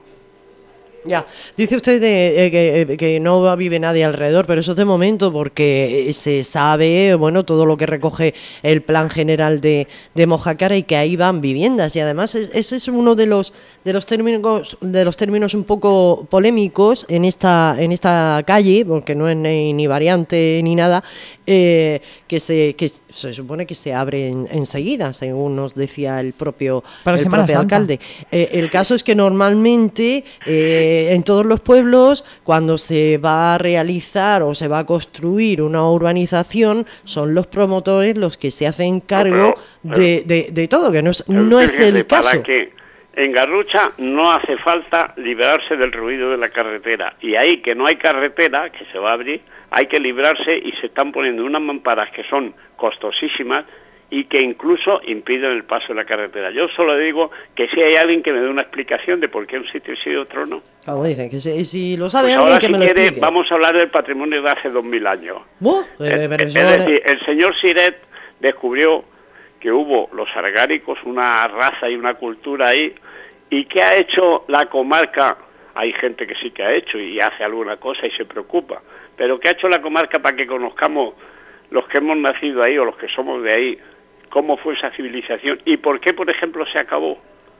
Ya, dice usted de, eh, que, que no vive nadie alrededor, pero eso es de momento porque se sabe, bueno, todo lo que recoge el plan general de, de Mojácar y que ahí van viviendas, y además ese es uno de los de los términos de los términos un poco polémicos en esta en esta calle, porque no es ni, ni variante ni nada, eh, que se que se supone que se abre en, enseguida, según nos decía el propio, Para el Semana propio Santa. alcalde. Eh, el caso es que normalmente eh, en todos los pueblos, cuando se va a realizar o se va a construir una urbanización, son los promotores los que se hacen cargo pero, pero, de, de, de todo, que no es, no es el para caso. Que en Garrucha no hace falta librarse del ruido de la carretera, y ahí que no hay carretera, que se va a abrir, hay que librarse, y se están poniendo unas mamparas que son costosísimas y que incluso impiden el paso de la carretera. Yo solo digo que si hay alguien que me dé una explicación de por qué un sitio sí y otro no. Como dicen, que si, si lo sabe Pues alguien ahora, que si me lo quiere, explique. vamos a hablar del patrimonio de hace dos mil años. ¿Buh? Eh, es, pero es eso- decir, el señor Siret descubrió que hubo los argáricos, una raza y una cultura ahí, y ¿qué ha hecho la comarca? Hay gente que sí que ha hecho y hace alguna cosa y se preocupa, pero ¿qué ha hecho la comarca para que conozcamos los que hemos nacido ahí o los que somos de ahí, cómo fue esa civilización y por qué, por ejemplo, se acabó?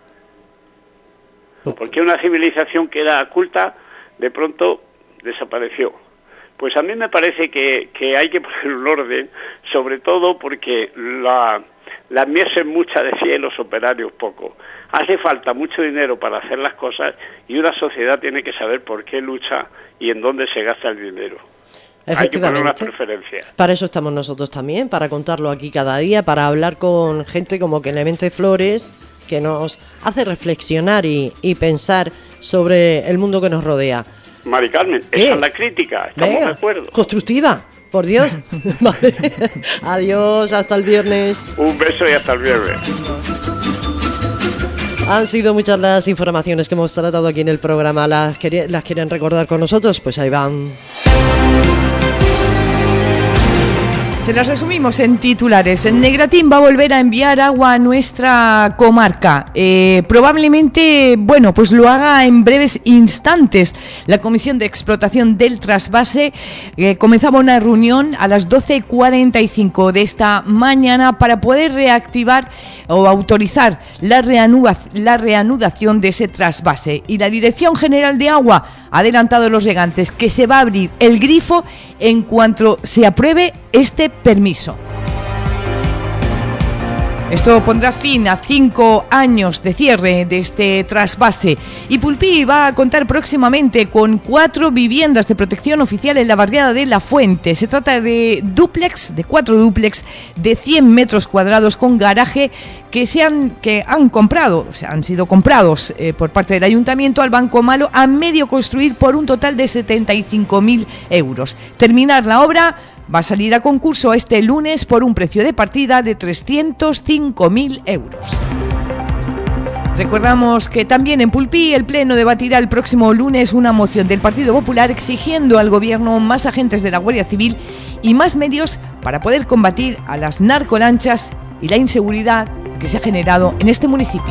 ¿Por qué una civilización que era culta de pronto desapareció? Pues a mí me parece que, que hay que poner un orden, sobre todo porque la, la mies es mucha de cien, los operarios poco. Hace falta mucho dinero para hacer las cosas y una sociedad tiene que saber por qué lucha y en dónde se gasta el dinero. Hay que poner unas preferencias. Para eso estamos nosotros también, para contarlo aquí cada día, para hablar con gente como Clemente Flores, que nos hace reflexionar y, y pensar sobre el mundo que nos rodea. Mari Carmen, ¿Qué? esa es la crítica, estamos Venga, de acuerdo. constructiva, por Dios. Vale. Adiós, hasta el viernes. Un beso y hasta el viernes. Han sido muchas las informaciones que hemos tratado aquí en el programa. ¿Las, quería, las quieren recordar con nosotros? Pues ahí van. Se las resumimos en titulares. El Negratín va a volver a enviar agua a nuestra comarca. Eh, probablemente, bueno, pues lo haga en breves instantes. La Comisión de Explotación del Trasvase eh, comenzaba una reunión a las doce cuarenta y cinco de esta mañana para poder reactivar o autorizar la, reanuda, la reanudación de ese trasvase. Y la Dirección General de Agua ha adelantado a los regantes que se va a abrir el grifo en cuanto se apruebe este permiso. Esto pondrá fin a cinco años de cierre de este trasvase. Y Pulpí va a contar próximamente con cuatro viviendas de protección oficial en la barriada de La Fuente. Se trata de dúplex, de cuatro dúplex de cien metros cuadrados con garaje que se han, que han comprado, o sea, han sido comprados eh, por parte del Ayuntamiento al Banco Malo a medio construir por un total de setenta y cinco mil euros. Terminar la obra va a salir a concurso este lunes por un precio de partida de trescientos cinco mil euros. Recordamos que también en Pulpí el Pleno debatirá el próximo lunes una moción del Partido Popular exigiendo al Gobierno más agentes de la Guardia Civil y más medios para poder combatir a las narcolanchas y la inseguridad que se ha generado en este municipio.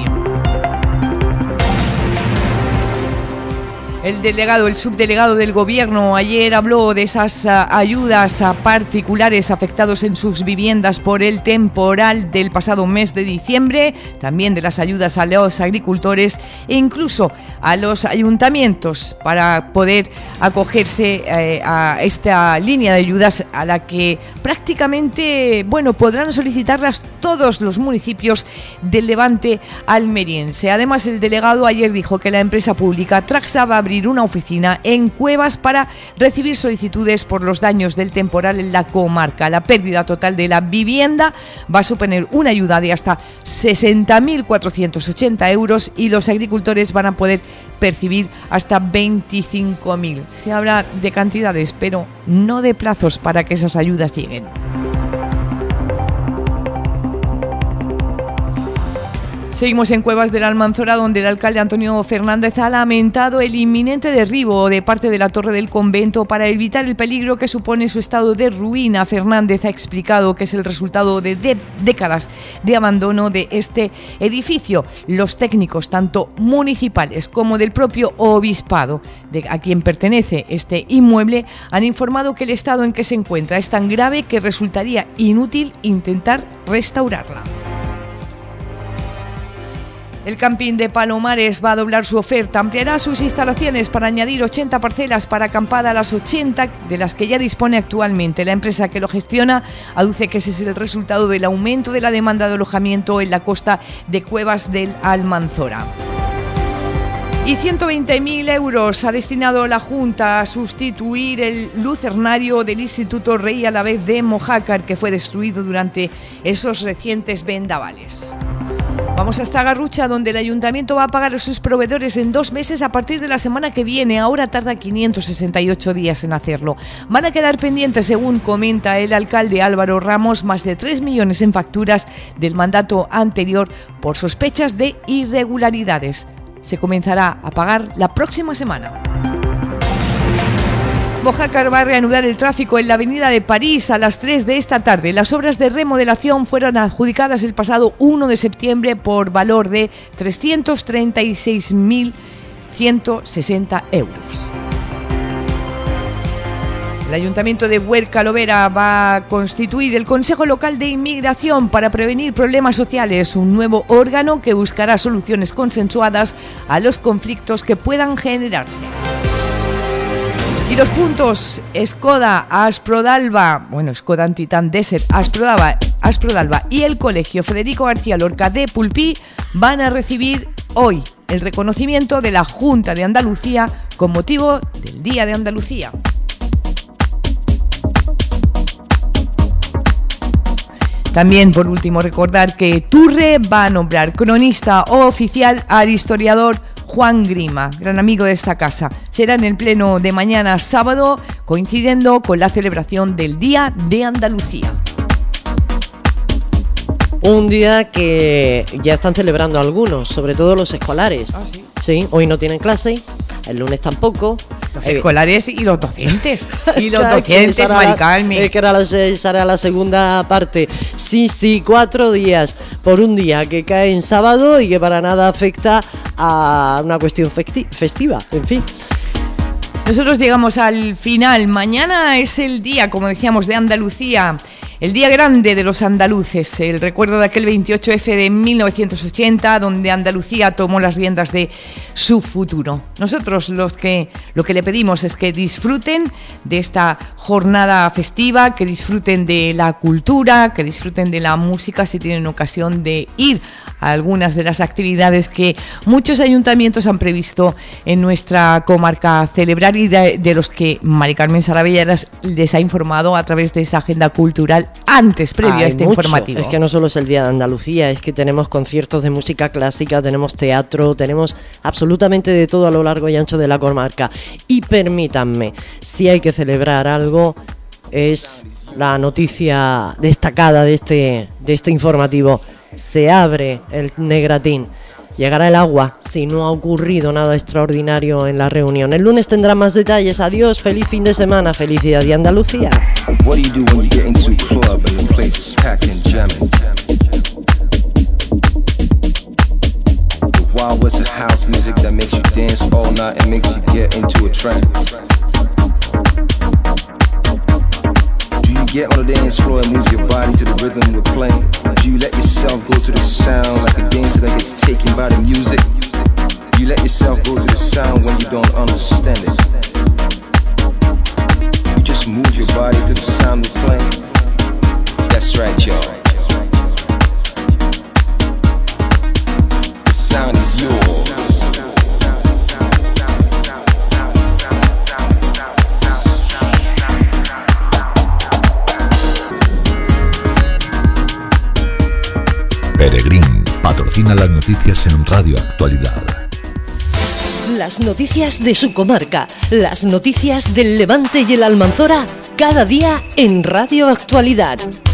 El delegado, el subdelegado del Gobierno ayer habló de esas uh, ayudas a particulares afectados en sus viviendas por el temporal del pasado mes de diciembre, también de las ayudas a los agricultores e incluso a los ayuntamientos para poder acogerse eh, a esta línea de ayudas a la que prácticamente, bueno, podrán solicitarlas todos los municipios del Levante almeriense. Además, el delegado ayer dijo que la empresa pública Traxa va a abrir una oficina en Cuevas para recibir solicitudes por los daños del temporal en la comarca. La pérdida total de la vivienda va a suponer una ayuda de hasta sesenta mil cuatrocientos ochenta euros y los agricultores van a poder percibir hasta veinticinco mil. Se habla de cantidades, pero no de plazos para que esas ayudas lleguen. Seguimos en Cuevas del Almanzora, donde el alcalde Antonio Fernández ha lamentado el inminente derribo de parte de la torre del convento para evitar el peligro que supone su estado de ruina. Fernández ha explicado que es el resultado de, de décadas de abandono de este edificio. Los técnicos, tanto municipales como del propio obispado, de, a quien pertenece este inmueble, han informado que el estado en que se encuentra es tan grave que resultaría inútil intentar restaurarla. El camping de Palomares va a doblar su oferta, ampliará sus instalaciones para añadir ochenta parcelas para acampada a las ochenta de las que ya dispone actualmente. La empresa que lo gestiona aduce que ese es el resultado del aumento de la demanda de alojamiento en la costa de Cuevas del Almanzora. Y ciento veinte mil euros ha destinado la Junta a sustituir el lucernario del Instituto Rey Alavés de Mojácar, que fue destruido durante esos recientes vendavales. Vamos hasta Garrucha, donde el Ayuntamiento va a pagar a sus proveedores en dos meses a partir de la semana que viene. Ahora tarda quinientos sesenta y ocho días en hacerlo. Van a quedar pendientes, según comenta el alcalde Álvaro Ramos, más de tres millones en facturas del mandato anterior por sospechas de irregularidades. Se comenzará a pagar la próxima semana. Mojácar va a reanudar el tráfico en la avenida de París a las tres de esta tarde. Las obras de remodelación fueron adjudicadas el pasado uno de septiembre por valor de trescientos treinta y seis mil ciento sesenta euros. El Ayuntamiento de Huerca Lovera va a constituir el Consejo Local de Inmigración para prevenir problemas sociales, un nuevo órgano que buscará soluciones consensuadas a los conflictos que puedan generarse. Y los puntos Skoda, Asprodalba, bueno, Skoda Antitan Desert, Asprodalba, Asprodalba y el Colegio Federico García Lorca de Pulpí van a recibir hoy el reconocimiento de la Junta de Andalucía con motivo del Día de Andalucía. También, por último, recordar que Turre va a nombrar cronista oficial al historiador Juan Grima, gran amigo de esta casa. Será en el pleno de mañana sábado, coincidiendo con la celebración del Día de Andalucía. Un día que ya están celebrando algunos, sobre todo los escolares. Ah, sí. Sí, hoy no tienen clase, el lunes tampoco. Los escolares y los docentes. Y los Claro, docentes, que Mari Sara- Carmen. Es que era la, esa era la segunda parte. Sí, sí, cuatro días por un día que cae en sábado y que para nada afecta a una cuestión festi- festiva, en fin. Nosotros llegamos al final. Mañana es el día, como decíamos, de Andalucía. El día grande de los andaluces, el recuerdo de aquel veintiocho efe de mil novecientos ochenta, donde Andalucía tomó las riendas de su futuro. Nosotros los que, lo que le pedimos es que disfruten de esta jornada festiva, que disfruten de la cultura, que disfruten de la música si tienen ocasión de ir a algunas de las actividades que muchos ayuntamientos han previsto en nuestra comarca celebrar y de, de los que Mari Carmen Sarabia les, les ha informado a través de esa agenda cultural antes, previo Hay a este mucho. informativo. Es que no solo es el Día de Andalucía, es que tenemos conciertos de música clásica, tenemos teatro, tenemos absolutamente de todo a lo largo y ancho de la comarca. Y permítanme, si hay que celebrar algo, es la noticia destacada de este, de este informativo. Se abre el Negratín. Llegará el agua si no ha ocurrido nada extraordinario en la reunión. El lunes tendrá más detalles. Adiós, feliz fin de semana, felicidad de Andalucía. What do you do when you get into a club and the place is packed and jamming? The Wild West of house music that makes you dance all night and makes you get into a trance. Do you get on the dance floor and move your body to the rhythm we're playing? Do you let yourself go to the sound like a dancer that gets taken by the music? Do you let yourself go to the sound when you don't understand it? You just move your body to the sound we're playing. That's right, y'all. The sound is yours. Peregrín patrocina las noticias en Radio Actualidad. Las noticias de su comarca, las noticias del Levante y el Almanzora, cada día en Radio Actualidad.